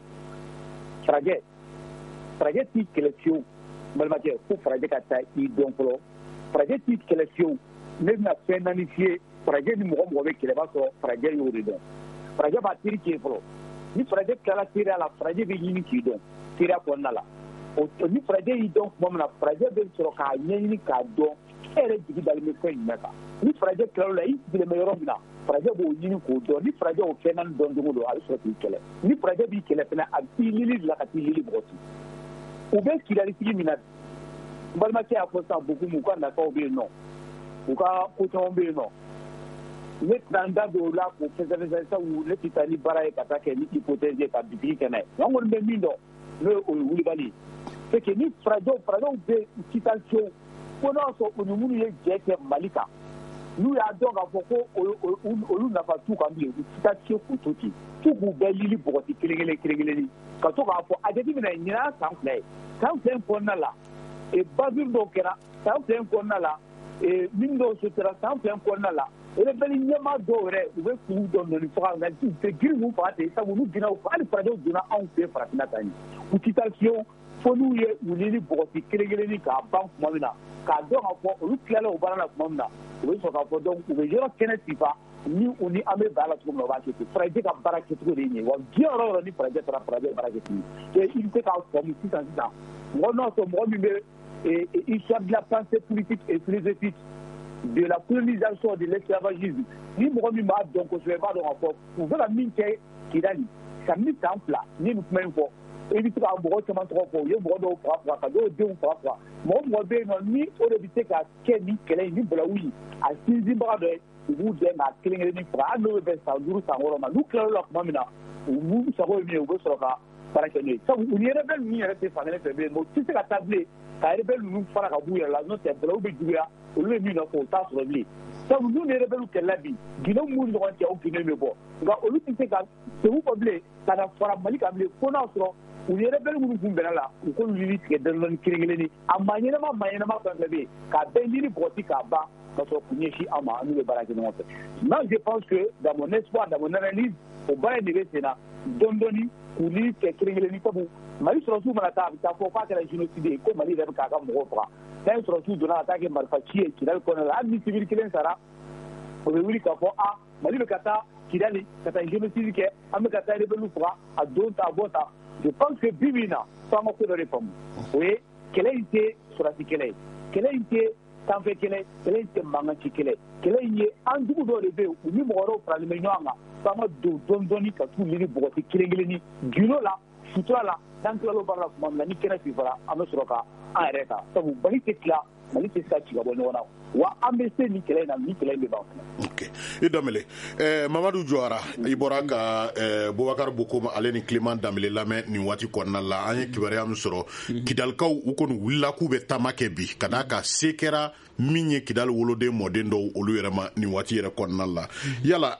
farajɛ t'i kɛlɛ fiyewu balimakɛ ko farajɛ ka taa i dɔn fɔlɔ farajɛ t'i kɛlɛ fiyewu ne bɛna fɛn naani f'i ye farajɛ ni mɔgɔ mɔgɔ bɛ kɛlɛ b'a sɔrɔ farajɛ y'o de dɔn farajɛ b'a teri k'e fɔlɔ ni farajɛ tilala teriya la farajɛ bɛ ɲini k'i dɔn teriya kɔnɔna la ni farajɛ y'i dɔn tuma min na farajɛ bɛ sɔrɔ k'a ɲɛɲini k'a dɔn e yɛrɛ jigi dalen bɛ fɛn jumɛn kan ni farajɛ tilala la i sigilen bɛ yɔrɔ min na farajɛ b'o ɲini k'o dɔn ni farajɛ o fɛn naani dɔn cogo don a bɛ sɔrɔ k'i kɛlɛ ni farajɛ b'i kɛlɛ fana a b'i lili de la ka t'i lili bɔgɔti u bɛ Kidali sigi min na n balimakɛ y'a fɔ sisan Bokumu u ka nafaw bɛ yen nɔ u ka ko caman bɛ yen nɔ ne tɛna n da don o la k'o fɛsɛfɛsɛ sabu ne tɛ taa ni baara ye ka taa kɛ ni hypothèse ye ka bitigi kɛ n'a ye an kɔni bɛ min dɔn n'o ye o ye wulibali ye c'est que ni farajɛw bɛ Kidali fiyewu fo n'a sɔrɔ u ni minnu ye jɛ kɛ Mali kan n'u y'a dɔn k'a fɔ ko olu nafa t'u kan bilen u tɛ taa fiyewu k'u to ten f'u k'u bɛɛ lili bɔgɔti kelen kelen ka to k'a fɔ a jateminɛ ɲinan san fila ye san fila in kɔnɔna la bavure dɔw kɛra san fila in kɔnɔna la min dɔw sotara san fila in kɔnɔna la rebelle ɲɛmaa dɔw yɛrɛ u bɛ k'u dɔn nɔni faga nka u tɛ girin k'u faga ten sabu n'u ginna hali farajɛw donna anw fɛ farafinna tan ye u tɛ taa fiyewu fo n'u ye u lili bɔgɔti kelen k'a ban tuma min na k'a dɔn k'a fɔ olu tilala o baara la tuma min na u bɛ sɔrɔ k'a fɔ donc u bɛ yɔrɔ kɛnɛ sifa ni u ni an bɛ baara la cogo min na u b'a kɛ ten farajɛ ka baara kɛcogo de ye nin ye wa diɲɛ yɔrɔ yɔrɔ ni farajɛ taara farajɛ baara kɛ ten i bɛ se k'a faamu sisan mɔgɔ n'a sɔrɔ mɔgɔ min bɛ histoire de la pensée politique et philosophique de la colonisation de l'esclavagisme ni mɔgɔ min b'a dɔn kosɛbɛ i b'a dɔn k'a fɔ u bɛ ka min kɛ Kidali kabini san fila n ye nin kuma in fɔ i bɛ se ka mɔgɔ caman tɔgɔ fɔ u ye mɔgɔ dɔw faga ka dɔw denw faga mɔgɔ bɛ yen nɔ ni o de bɛ se ka kɛ ni kɛlɛ in ni balawu ye a sinsinbaga dɔ ye u b'u dɛn k'a kelen faga hali n'o bɛ bɛn san 5 san 6 ma n'u tilal'o la tuma min na u b'u sago ye min ye u bɛ sɔrɔ ka baara kɛ n'o ye sabu u ni rebelle ninnu yɛrɛ tɛ fan kelen fɛ bilen mais u tɛ se ka taa bilen ka rebelle ninnu fara ka b'u yɛrɛ la n'o tɛ balawu bɛ juguya olu bɛ min nɔfɛ o t'a sɔrɔ bilen sabu n'u ni rebelle kɛlɛla bi Guinée m'u ni ɲɔgɔn cɛ o Guinée bɛ bɔ nka olu tɛ se ka segu fɔ bilen ka na fara Mali kan bilen fo n'a sɔrɔ u ni rebelle minnu tun bɛnna la u k'olu lili tigɛ dɔɔnin kelen a maɲɛnɛma fɛn fɛn bɛ yen k'a bɛɛ lili bɔgɔti k'a ban ka sɔrɔ k'u ɲɛsin an ma an n'u bɛ baara kɛ ɲɔgɔn fɛ moi je pense que dans mon espoir dans mon analyse o baara in de bɛ sen na dɔɔnin k'u lili kɛ kelen sabu Mali sɔrɔsiw mana taa a bɛ taa fɔ k'a kɛra génocide ye ko Mali yɛrɛ bɛ k'a ka mɔgɔw faga n'a sɔrɔsiw donna ka taa kɛ marifa ci ye Kidali kɔnɔna la hali ni civil kelen sara o bɛ wuli k'a fɔ Mali bɛ ka taa Kidali ka taa génocide kɛ an bɛ ka taa rebelle faga a don ta a bɔ ta je pense que bi min na f'an ka ko dɔ de faamu o ye kɛlɛ in tɛ sɔrɔsi kɛlɛ ye kɛlɛ in tɛ sanfɛ kɛlɛ in tɛ mankan ci kɛlɛ in ye an jugu dɔw de bɛ yen u ni mɔgɔ wɛrɛw faralen bɛ ɲɔgɔn kan f'an ka don dɔɔnin ka t'u lili bɔgɔti kelen gindo la sutura la n'an tilal'o baara la tuma min na ni kɛnɛ fifara an bɛ sɔrɔ ka an yɛrɛ ta sabu Mali tɛ tila Mali tɛ se ka ci ka bɔ ɲɔgɔn na wa an bɛ se nin kɛlɛ in na nin kɛlɛ in bɛ ban. Ok i Danbele Mamadu Jawara i bɔra ka Bubakari Bokoum ale ni Clément Danbele lamɛn nin waati kɔnɔna la an ye kibaruya min sɔrɔ Kidalikaw u kɔni wulila k'u bɛ taama kɛ bi ka d'a kan se kɛra min ye Kidali woloden mɔden dɔw olu yɛrɛ ma nin waati yɛrɛ kɔnɔna la yala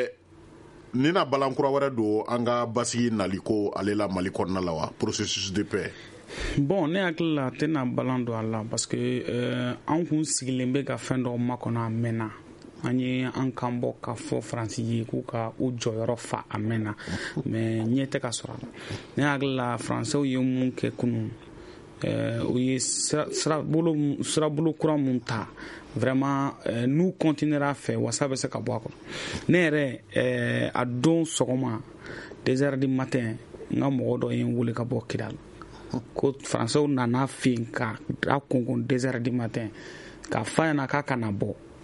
nin na balankura wɛrɛ don an ka basigi nali ko ale la Mali kɔnɔna la wa processus de paix. Bon ne hakili la tɛna balan don a la parce que an kun sigilen bɛ ka fɛn dɔw makɔnɔ a mɛnna an ye an kan bɔ ka fɔ Faransi ye k'u ka u jɔyɔrɔ fa a mɛnna mais ɲɛ tɛ ka sɔrɔ a la ne hakili la Faransɛw ye mun kɛ kunun u ye sirabolo kura mun ta vraiment n'u continuera fɛ wasa bɛ se ka bɔ a kɔrɔ ne yɛrɛ a don sɔgɔma 2h du matin n ka mɔgɔ dɔ ye n wele ka bɔ Kidali ko Faransɛw nana fin ka a kɔnkɔn 2h du matin k'a f'a ɲɛna k'a kana bɔ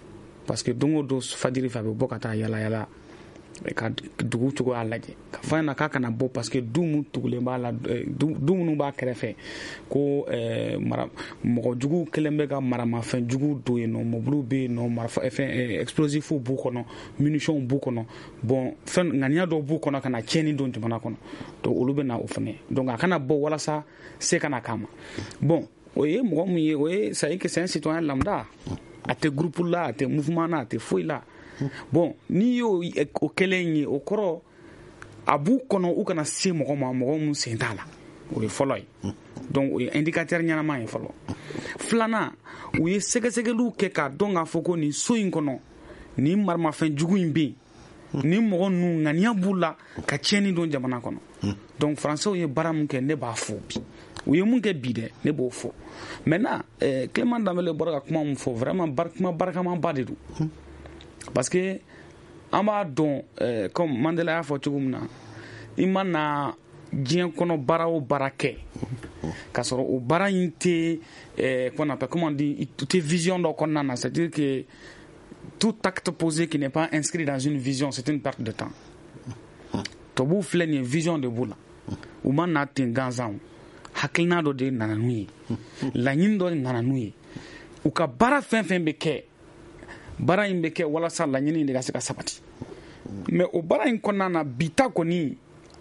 parce que dongo do fajiri fa be bɔ ka taa yala yala ka dugu cogoya lajɛ ka fɔ na k'a kana bɔ parce que du mun tugulen b'a la du minnu b'a kɛrɛfɛ ko mɔgɔ jugu kelen bɛ ka maramafɛn jugu don yen nɔ mɔbiliw bɛ yen nɔ fɛn explosifs b'u kɔnɔ munitions b'u kɔnɔ bon fɛn ŋaniya dɔw b'u kɔnɔ ka na tiɲɛni don jamana kɔnɔ donc olu bɛ na o fɛnɛ donc a kana bɔ walasa se kana k'a ma bon o ye mɔgɔ min ye o ye c'est un citoyen lambda a tɛ groupe la a tɛ mouvement na a tɛ foyi la bon n'i y'o o kelen ye o kɔrɔ a b'u kɔnɔ u kana se mɔgɔ ma mɔgɔ mun sen t'a la o ye fɔlɔ ye donc o ye indicateur ɲɛnama ye fɔlɔ filanan u ye sɛgɛsɛgɛliw kɛ k'a dɔn k'a fɔ ko nin so in kɔnɔ nin maramafɛn jugu in bɛ yen nin mɔgɔ ninnu ŋaniya b'u la ka tiɲɛni don jamana kɔnɔ donc français ye baara mun kɛ ne b'a fɔ bi u ye mun kɛ bi dɛ ne b'o fɔ maintenant Clément Danbele bɔra ka kuma mun fɔ vraiment kuma barikamanba de don parce que an b'a dɔn comme Mandela y'a fɔ cogo min na i ma na diɲɛ kɔnɔ baara o baara kɛ k'a sɔrɔ o baara in tɛ qu'on appelle comment on dit tɛ vision dɔ kɔnɔna na c'est-à-dire que tout acte posé qui n'est pas inscrit dans une vision c'est une perte de temps tubabuw filɛ nin ye vision de b'u la u ma na ten gansan hakilina dɔ de nana n'u ye laɲini dɔ de nana n'u ye u ka baara fɛn fɛn bɛ kɛ baara in bɛ kɛ walasa laɲini in de ka se ka sabati mais o baara in kɔnɔna na bita kɔni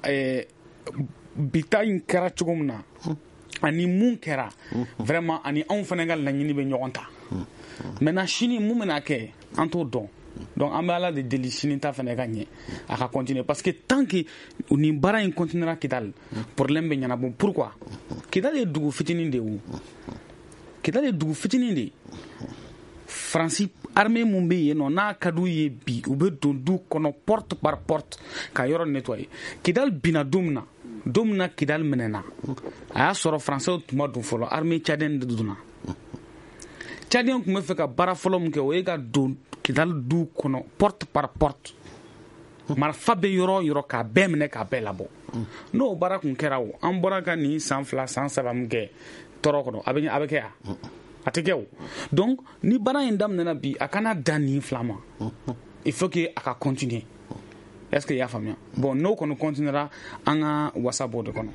bita in kɛra cogo min na ani mun kɛra vraiment ani anw fana ka laɲini bɛ ɲɔgɔn ta maintenant sini mun bɛna kɛ an t'o dɔn donc an bɛ ala de deli sini ta fana ka ɲɛ a ka continuer parce que tant que nin baara in continuera Kidal problème bɛ ɲɛnabɔ pourquoi Kidal ye dugu fitinin de ye Kidal ye dugu fitinin de ye Faransi armée mun bɛ yen nɔ n'a ka d'u ye bi u bɛ don du kɔnɔ porte par porte ka yɔrɔ nettoyer Kidal binna don min na Kidal minɛna a y'a sɔrɔ Français tun ma don fɔlɔ armée tchadienne de donna tchadienne tun bɛ fɛ ka baara fɔlɔ min kɛ o ye ka don Kidal du kɔnɔ porte par porte marifa bɛ yɔrɔ o yɔrɔ k'a bɛɛ minɛ k'a bɛɛ labɔ n'o baara kun kɛra o an bɔra ka nin san 2 san 3 min kɛ tɔɔrɔ kɔnɔ a bɛ kɛ yan a tɛ kɛ o donc ni baara in daminɛna bi a kana dan nin fila ma il faut que a ka continuer est-ce que i y'a faamuya bon n'o kɔni continuera an ka wasa b'o de kɔnɔ.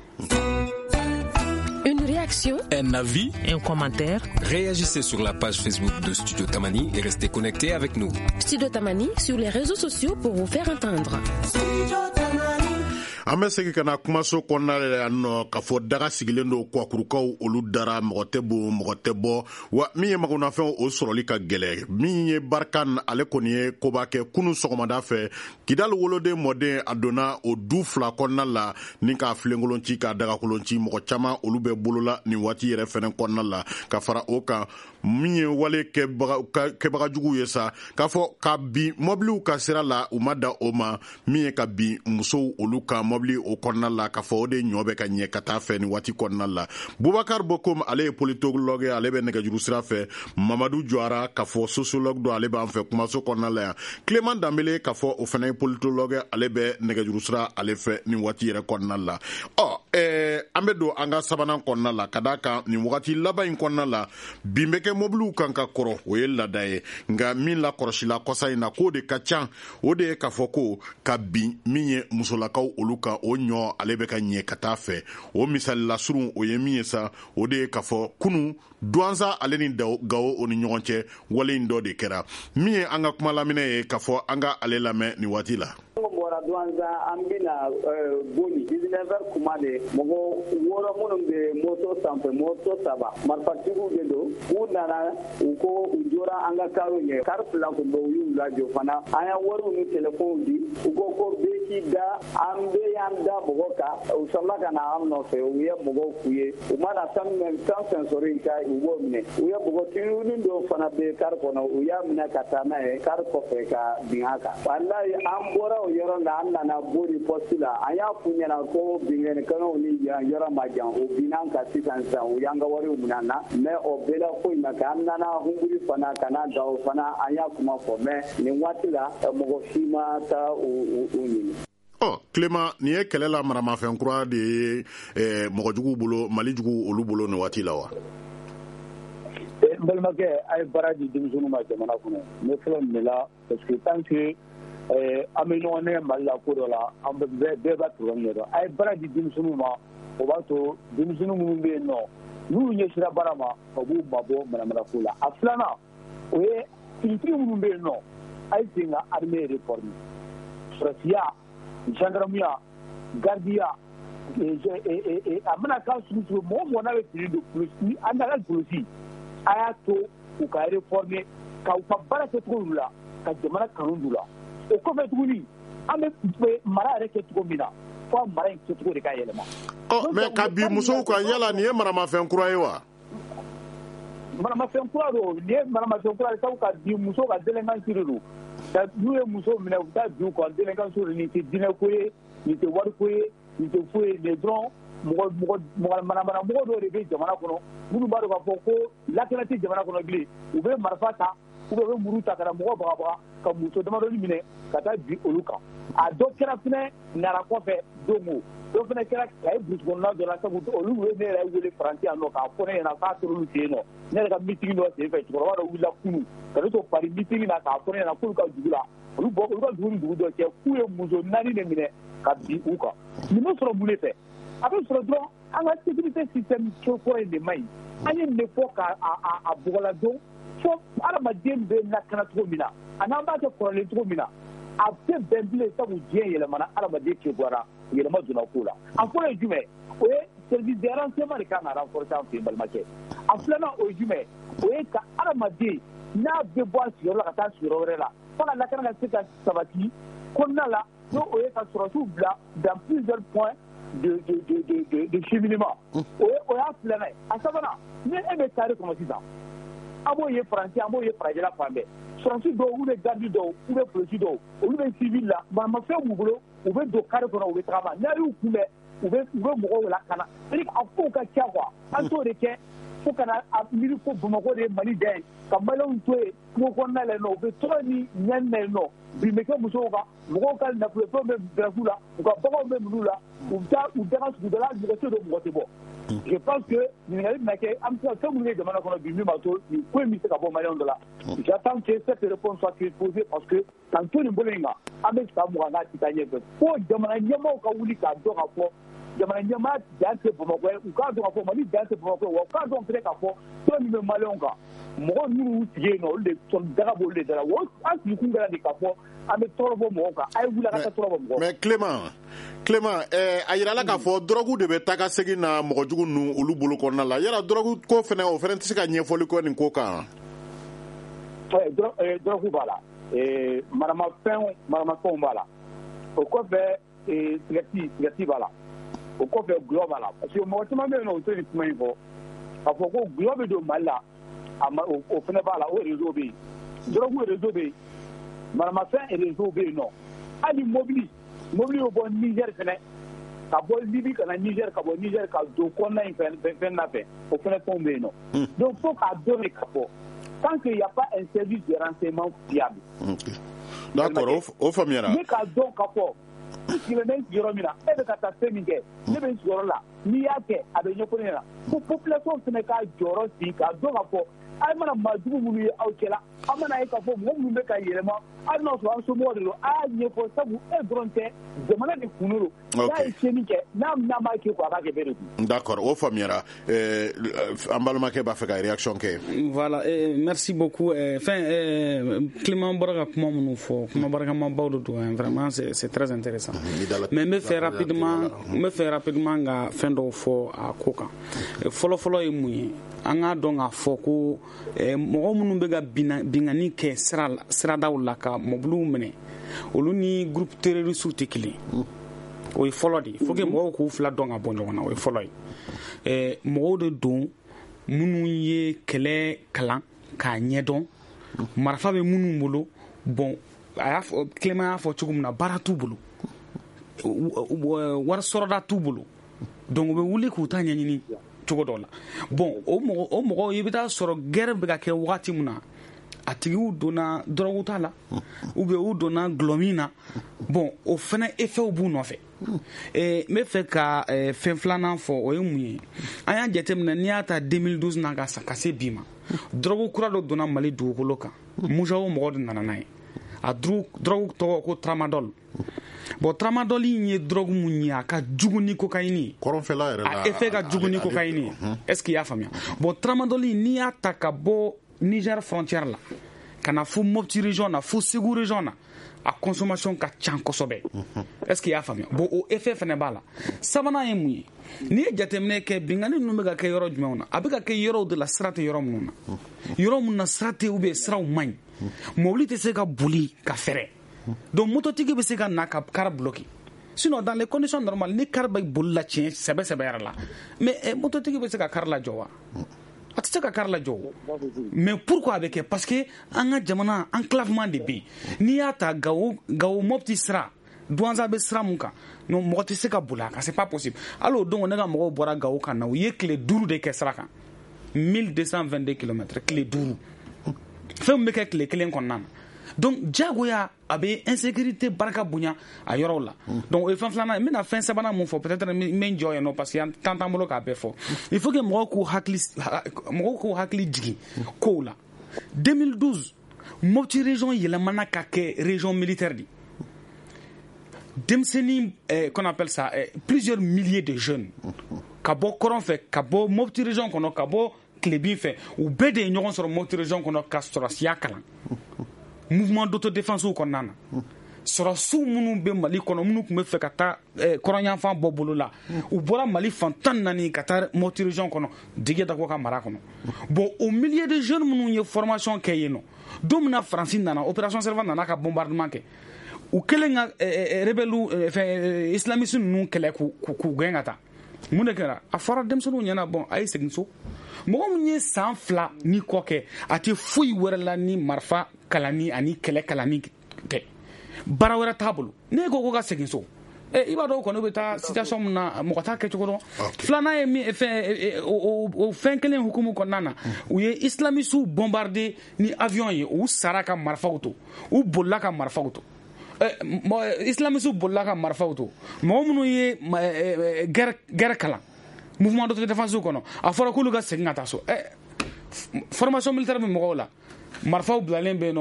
Une réaction, un avis, un commentaire. Réagissez sur la page Facebook de Studio Tamani et restez connectés avec nous. Studio Tamani sur les réseaux sociaux pour vous faire entendre. An bɛ segin ka na kumaso kɔnɔna la yan nɔ k'a fɔ daga sigilen don kwakurukaw olu dara mɔgɔ tɛ bon mɔgɔ tɛ bɔ wa min ye magonafɛn o sɔrɔli ka gɛlɛ min ye Barkan ale kɔni ye koba kɛ kunu sɔgɔmada fɛ Kidal woloden mɔden a donna o du fila kɔnɔna la ni k'a filenkolon ci k'a dagakolon ci mɔgɔ caman olu bɛ bolola nin waati yɛrɛ fɛnɛ kɔnɔna la ka fara o kan min ye wale kɛbaga jugu ye sa k'a fɔ ka bin mɔbiliw ka sira la u ma da o ma min ye ka bin musow olu kan mɔbili o kɔnɔna la k'a fɔ o de ɲɔ bɛ ka ɲɛ ka taa fɛ ni waati kɔnɔna la Bubakar Bokom ale ye politologue ye ale bɛ nɛgɛjuru sira fɛ Mamadu Jwara k'a fɔ sociologue do ale b'an fɛ kumaso kɔnɔna la yan Clément Danbele k'a fɔ o fana ye politologue ale bɛ nɛgɛjuru sira ale fɛ ni waati yɛrɛ kɔnɔna la an bɛ don an ka sabanan kɔnɔna la ka d'a kan nin wagati laban in kɔnɔna la bin bɛ kɛ mɔbiliw kan ka kɔrɔ o ye laada ye nka min la kɔrɔsila kɔsa in na k'o de ka ca o de ye k'a fɔ ko ka bin min ye musolakaw olu kan o ɲɔ ale bɛ ka ɲɛ ka taa fɛ o misali la surun o ye min ye sa o de ye k'a fɔ kunu Douanza ale ni Gao o ni ɲɔgɔn cɛ wale in dɔ de kɛra min ye an ka kuma laminɛ ye k'a fɔ an ka ale lamɛn nin waati la. Bɔra Douanza an bɛna boli 19h kuma de mɔgɔ 6 minnu bɛ moto sanfɛ moto 3 marifatigiw de don u nana u ko u jɔra an ka karo ɲɛ kari fila kun bɛ u y'u lajɔ fana an y'a wariw ni telefɔnw di u ko bɛɛ k'i da an bɛ y'an da mɔgɔ kan u sɔrɔla ka na an nɔfɛ u ye mɔgɔw f'u ye u mana fɛn sɔrɔ yen ka u b'o minɛ u ye npogotiginin dɔw fana bɛ kari kɔnɔ u y'a minɛ ka taa n'a ye kari kɔfɛ ka bin a kan walayi an bɔra o yɔrɔ la an nana bori poste la an y'a f'u ɲɛna ko binkannikɛlaw ni yan yɔrɔ ma jan o bin'an kan sisan u y'an ka wariw minɛ an na mais o bɛɛ la foyi ma kɛ an nana hunguri fana ka na Gao fana an y'a kuma fɔ mais nin waati la mɔgɔ si ma taa u ɲini. Clément nin ye kɛlɛ la maramafɛn kura de ye mɔgɔjuguw bolo malijugu olu bolo nin waati la wa? balimakɛ a ye baara di denmisɛnninw ma jamana kɔnɔ ne filɛ nin de la parce que tant que an bɛ ɲɔgɔn nɛgɛ Mali la ko dɔ la an bɛɛ b'a problème ɲɛdɔn a ye baara di denmisɛnninw ma o b'a to denmisɛnnin minnu bɛ yen nɔ n'u ɲɛsira baara ma u b'u mabɔ manamanako la a filanan o ye finitigi minnu bɛ yen nɔ a ye sen ka armée réformer sɔrɔsiya gendarmeya gardiya a mana k'a sugu mɔgɔ mɔgɔ n'a bɛ fini don polisi an n'a ka polisi a y'a to u ka réformer ka u ka baara kɛcogo la ka jamana kanu d'u la o kɔfɛ tuguni an bɛ mara yɛrɛ kɛ cogo min na fo mara in kɛcogo de ka yɛlɛma. mais ka bi musow kan yala nin ye maramafɛn kura ye wa? maramafɛn kura don nin ye maramafɛn kura ye sabu ka bi musow ka délinquance de don n'u ye musow minɛ u bɛ taa bi u kan délinquance de nin tɛ diinɛ ko ye nin tɛ wari ko ye nin tɛ foyi ye nin dɔrɔn mɔgɔ dɔw de bɛ jamana kɔnɔ minnu b'a dɔn k'a fɔ ko lakana tɛ jamana kɔnɔ bilen u bɛ marifa ta u bɛ muru ta ka na mɔgɔ bagabaga ka muso damadɔni minɛ ka taa bi olu kan a dɔ kɛra fɛnɛ nara kɔfɛ don o dɔ fɛnɛ kɛra ka ye burusi kɔnɔna dɔ la sabu olu ye ne yɛrɛ wele Faransi yan nɔ k'a fɔ ne ɲɛna k'a tor'olu fɛ yen nɔ ne yɛrɛ ka meeting dɔ sen fɛ cɛkɔrɔba dɔ wulila kunu ka ne to Paris meeting na k'a fɔ ne ɲɛna k'olu ka dugu la olu ka dugu ni dugu dɔ cɛ k'u ye muso 4 de minɛ ka bi u kan nin bɛ sɔrɔ mun de fɛ a bɛ sɔrɔ dɔrɔn an ka sécurité système kɔrɔ in de man ɲi an ye nin de fɔ k'a bɔgɔladon fo adamaden bɛ lakana cogo min na a n'an b'a kɛ kɔrɔlen cogo min na a tɛ bɛn bilen sabu diɲɛ yɛlɛmana adamaden kebɔra yɛlɛma donna ko la a fɔlɔ ye jumɛn o ye service de renseignement de kan ka renforcer an fɛ yen balimakɛ a filanan o ye jumɛn o ye ka adamaden n'a bɛ bɔ a sigiyɔrɔ la ka taa sigiyɔrɔ wɛrɛ la fo ka lakana ka se ka sabati kɔnɔna la n'o o ye ka sɔrɔsiw bila dans plusieurs points de cheminement o y'a filanan ye a sabanan ni e bɛ carré kɔnɔ sisan an b'o ye Faransi an b'o ye farajɛla fan bɛɛ sɔrɔsi dɔw u bɛ gardi dɔw u bɛ polisi dɔw olu bɛ civil la maramafɛn b'u bolo u bɛ don carré kɔnɔ u bɛ tagama n'a y'u kunbɛn u bɛ mɔgɔw lakana c'est-à-dire a kow ka ca quoi an t'o de kɛ fo ka na a miiri ko Bamakɔ de ye Mali da ye ka maliyɛnw to yen kungo kɔnɔna la yen nɔ u bɛ tɔgɔ ni ɲani na yen nɔ bi bɛ kɛ musow kan mɔgɔw ka nafolofɛnw bɛ bɛrɛfu la u ka baganw bɛ minnu la u bɛ taa u daga sugu dɔ la mɔgɔ tɛ don mɔgɔ tɛ bɔ je pense que ɲininkali bɛna kɛ an bɛ se ka fɛn minnu ye jamana kɔnɔ bi min b'a to nin ko in bɛ se ka bɔ maliyɛnw dɔ la j'attends que cette réponse soit posée parce que k'an to nin bolo in kan an bɛ san mugan k'a tɛ taa ɲɛfɛ fo jamana ɲɛmaaw ka wuli k'a dɔn ka fɔ jamana ɲɛmaa dan tɛ Bamakɔ ye u k'a dɔn ka fɔ Mali dan tɛ Bamakɔ ye wa u k'a dɔn fɛnɛ ka fɔ tɔn min bɛ maliyɛnw kan mɔgɔ minnu y'u sigi yen nɔ olu de daga b'olu de da la wa an sigikun kɛra de ka fɔ an bɛ tɔɔrɔ bɔ mɔgɔw kan a ye wuli a ka taa tɔɔrɔ bɔ mɔgɔw. mais Clément a yirala k'a fɔ drogue de bɛ taga segin na mɔgɔ jugu ninnu olu bolo kɔnɔna la yala drogue ko fɛnɛ o fɛnɛ tɛ se ka ɲɛfɔli kɛ nin ko kan. drogue b'a la maramafɛnw b'a la o kɔfɛ sigɛrɛti b'a la o kɔfɛ gulɔ b'a la parce que mɔgɔ caman bɛ yen nɔ o tɛ nin kuma in fɔ k'a fɔ ko gulɔ bɛ don Mali la o fɛnɛ b'a la o réseau bɛ yen drogue réseau bɛ yen maramafɛn réseau bɛ yen nɔ hali mobili y'o bɔ Niger fɛnɛ ka bɔ Libi ka na Niger ka bɔ Niger ka don kɔnɔna in fɛn na fɛ o fɛnɛ fɛnw bɛ yen nɔ donc faut k'a dɔn de ka fɔ tant qu'il y a pas un service de renseignement fiable. d'accord o faamuyara. ni k'a dɔn ka fɔ i sigilen bɛ sigiyɔrɔ min na e bɛ ka taa fɛn min kɛ ne bɛ sigiyɔrɔ la n'i y'a kɛ a bɛ ɲɛfɔ ne ɲɛna ko population fɛnɛ k'a jɔyɔrɔ sigi k'a dɔn ka fɔ a mana maajugu minnu ye aw cɛla a mana ye k'a fɔ mɔgɔ minnu bɛ ka yɛlɛma hali n'a sɔrɔ an somɔgɔw de don a y'a ɲɛfɔ sabu e dɔrɔn tɛ jamana de kun don n'a ye tiɲɛni kɛ n'a m'a kɛ ko a b'a kɛ bɛɛ de kun. d'accord o faamuyara an balimakɛ b'a fɛ ka réaction kɛ. voilà merci beaucoup Clément bɔra ka kuma minnu fɔ kuma barikamabaw de don vraiment c'est très intéressant mais n bɛ fɛ rapidement ka fɛn dɔw fɔ a ko kan fɔlɔfɔlɔ ye mun ye an k'a dɔn k'a fɔ ko mɔgɔ minnu bɛ ka bingani kɛ siradaw la ka mɔbiliw minɛ olu ni groupe terroriste tɛ kelen o ye fɔlɔ de faut que mɔgɔw k'u fila dɔn ka bɔ ɲɔgɔn na o ye fɔlɔ ye mɔgɔw de don minnu ye kɛlɛ kalan k'a ɲɛdɔn marifa bɛ minnu bolo bon Clément y'a fɔ cogo min na baara t'u bolo wari sɔrɔda t'u bolo donc u bɛ wuli k'u ta ɲɛɲini cogo dɔ la bon o mɔgɔw i bɛ taa sɔrɔ guerre bɛ ka kɛ wagati min na a tigiw donna drogue ta la ou bien u donna gulɔmin na bon o fana effet b'u nɔfɛ n bɛ fɛ ka fɛn filanan fɔ o ye mun ye an y'a jateminɛ n'i y'a ta 2012 na ka se bi ma drogue kura dɔ donna Mali dugukolo kan Mujawo mɔgɔ de nana n'a ye a drogue tɔgɔ ko tramadol bon tramadol in ye drogue mun ye a ka jugu ni cocaïne ye kɔrɔnfɛla yɛrɛ la a effet ka jugu ni cocaïne ye est-ce qu'il y'a faamuya bon tramadol in n'i y'a ta ka bɔ Niger frontière la ka na fo Mopti région na fo Segu région na a consommation ka ca kosɛbɛ est-ce qu'il y'a faamuya bon o effet fɛnɛ b'a la sabanan ye mun ye n'i ye jateminɛ kɛ bingani ninnu bɛ ka kɛ yɔrɔ jumɛnw na a bɛ ka kɛ yɔrɔw de la sira tɛ yɔrɔ minnu na yɔrɔ minnu na sira tɛ ou bien siraw man ɲi mobili tɛ se ka boli ka fɛrɛ donc mototigi bɛ se ka na ka car bloqué sinon dans les conditions normales ni car bɛ bolila tiɲɛ sɛbɛ yɛrɛ la mais mototigi bɛ se ka car lajɔ wa a tɛ se ka car lajɔ mais pourquoi a bɛ kɛ parce que an ka jamana enclavement de bɛ yen n'i y'a ta Gawo Mopti sira Douanza bɛ sira mun kan non mɔgɔ tɛ se ka boli a kan c'est pas possible alors donc ne ka mɔgɔw bɔra Gawo kan na u ye tile 5 de kɛ sira kan 1222 km tile 5 fɛn min bɛ kɛ tile 1 kɔnɔna na donc jagoya a bɛ insécurité barika bonya a yɔrɔw la donc o ye fɛn filanan ye n bɛna fɛn sabanan mun fɔ peut-être n bɛ n jɔ yen nɔ parce que temps t'an bolo k'a bɛɛ fɔ il faut que mɔgɔw k'u hakili jigin kow la 2012 Mopti région yɛlɛmana ka kɛ région militaire de denmisɛnnin qu'on appelle ça plusieurs milliers de jeunes ka bɔ kɔrɔn fɛ ka bɔ Mopti région kɔnɔ ka bɔ tilebin fɛ u bɛɛ de ye ɲɔgɔn sɔrɔ Mopti région kɔnɔ ka sɔrɔsiya kalan mouvement d'autodéfense kɔnɔna na sɔrɔsiw minnu bɛ Mali kɔnɔ minnu tun bɛ fɛ ka taa kɔrɔnyanfan bɔ bolo la u bɔra Mali fan 14 ka taa Mopti région kɔnɔ Didier Dako ka mara kɔnɔ bon au milieu de jeunes minnu ye formation kɛ yen nɔ don min na Faransi nana opération Serval nana ka bombardement kɛ u kɛlen ka rebelle islamiste ninnu kɛlɛ k'u gɛn ka taa mun de kɛra a fɔra denmisɛnninw ɲɛna bon a ye segin so mɔgɔ min ye san 2 ni kɔ kɛ a tɛ foyi wɛrɛ la ni marifa kalanni ani kɛlɛ kalanni tɛ baara wɛrɛ t'a bolo ne ko ka segin so i b'a dɔn kɔni bɛ taa situation min na mɔgɔ t'a kɛcogo dɔn filanan ye min o fɛn kelen hukumu kɔnɔna na u ye islamisiw bombarder ni avion ye u sara ka marifaw to u bolila ka marifaw to islamisiw bolila ka marifaw to mɔgɔ minnu ye guerre kalan mouvement d'autodéfense kɔnɔ a fɔra k'olu ka segin ka taa so formation militaire bɛ mɔgɔw la marifaw bilalen bɛ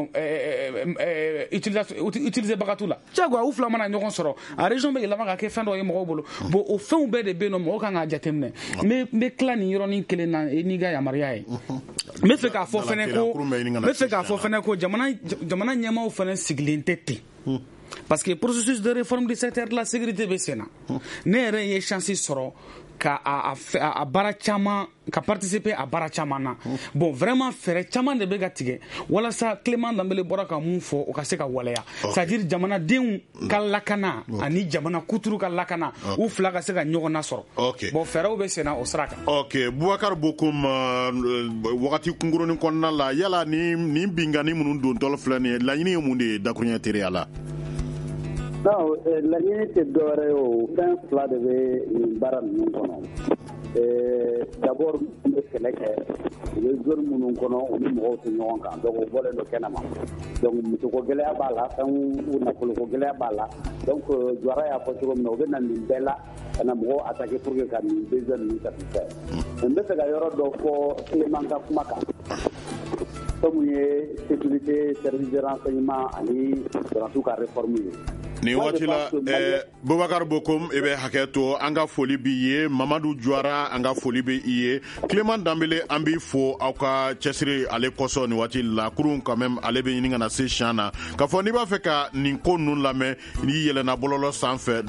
yen utiliser baga t'u la jagoya u fila mana ɲɔgɔn sɔrɔ a région bɛ yɛlɛma ka kɛ fɛn dɔ ye mɔgɔw bolo bon o fɛnw bɛɛ de bɛ yen nɔ mɔgɔw kan k'a jateminɛ n bɛ tila nin yɔrɔnin kelen na n'i ka yamaruya ye n bɛ fɛ k'a fɔ fɛnɛ ko jamana ɲɛmaaw fɛnɛ sigilen tɛ ten parce que processus de réforme du secteur de la sécurité bɛ sen na ne yɛrɛ ye chance sɔrɔ ka a baara caman ka participer a baara caman na bon vraiment fɛrɛ caman de bɛ ka tigɛ walasa Clément Dembélé bɔra ka mun fɔ o ka se ka waleya c'est-à-dire jamanadenw ka lakana ani jamana kuturu ka lakana u fila ka se ka ɲɔgɔn na sɔrɔ bon fɛrɛw bɛ sen na o sira kan ok Boubacar Bokoum wagati kunkurunin kɔnɔna la yala ni bingani minnu don tɔl filɛ nin ye laɲini ye mun de ye dakuruɲɛ teriya la non laɲini tɛ dɔwɛrɛ ye o fɛn fila de bɛ nin baara ninnu kɔnɔ d'abord n bɛ kɛlɛ kɛ u bɛ zone minnu kɔnɔ u ni mɔgɔw tɛ ɲɔgɔn kan donc o bɔlen don kɛnɛma donc musoko gɛlɛya b'a la fɛn nafoloko gɛlɛya b'a la donc Jawara y'a fɔ cogo min na u bɛ na nin bɛɛ la ka na mɔgɔw attaquer pour que ka nin besoin ninnu satisfaire n bɛ fɛ ka yɔrɔ dɔ fɔ Clément ka kuma kan comme ye sécurité service de renseignement ani sɔrɔsiw ka réforme ye ni waati la Boubacar Bokoum i bɛ hakɛ to an ka foli b'i ye Mamadu Jawara an ka foli bɛ i ye Clément Dembélé an b'i fo aw ka cɛsiri ale kɔsɔn nin waati la kurun quand même ale bɛ ɲini ka na se siɲɛ na k'a fɔ n'i b'a fɛ ka nin ko ninnu lamɛn n'i yɛlɛnna bɔlɔlɔ sanfɛ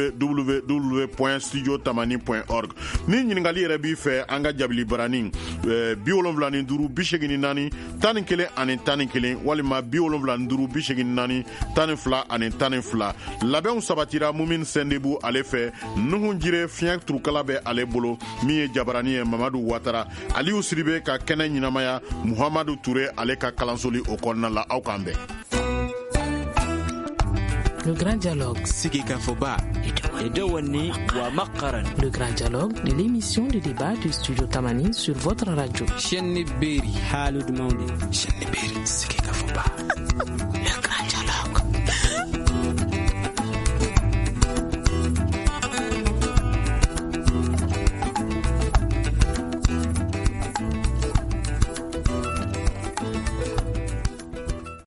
www.studiotamani.org ni ɲininkali yɛrɛ b'i fɛ an ka jabili baranin 75 84 11 ani 11 walima 75 84 12 ani 12 labɛnw sabatira Mumin Sendebu ale fɛ Nuhu Jire fiɲɛ turukala bɛ ale bolo min ye jabarani ye Mamadu Watara Aliou Sidibe ka kɛnɛ ɲɛnamaya Muhamadu Touré ale ka kalansoli o kɔnɔna la aw kan bɛn Le grand dialogue Sigi Kafoba Edewani wa Makaran. Le grand dialogue de l'émission de débat du studio Tamani sur votre radio. Chaîne Beri Halud Maundi Chaîne Beri Sigi Kafoba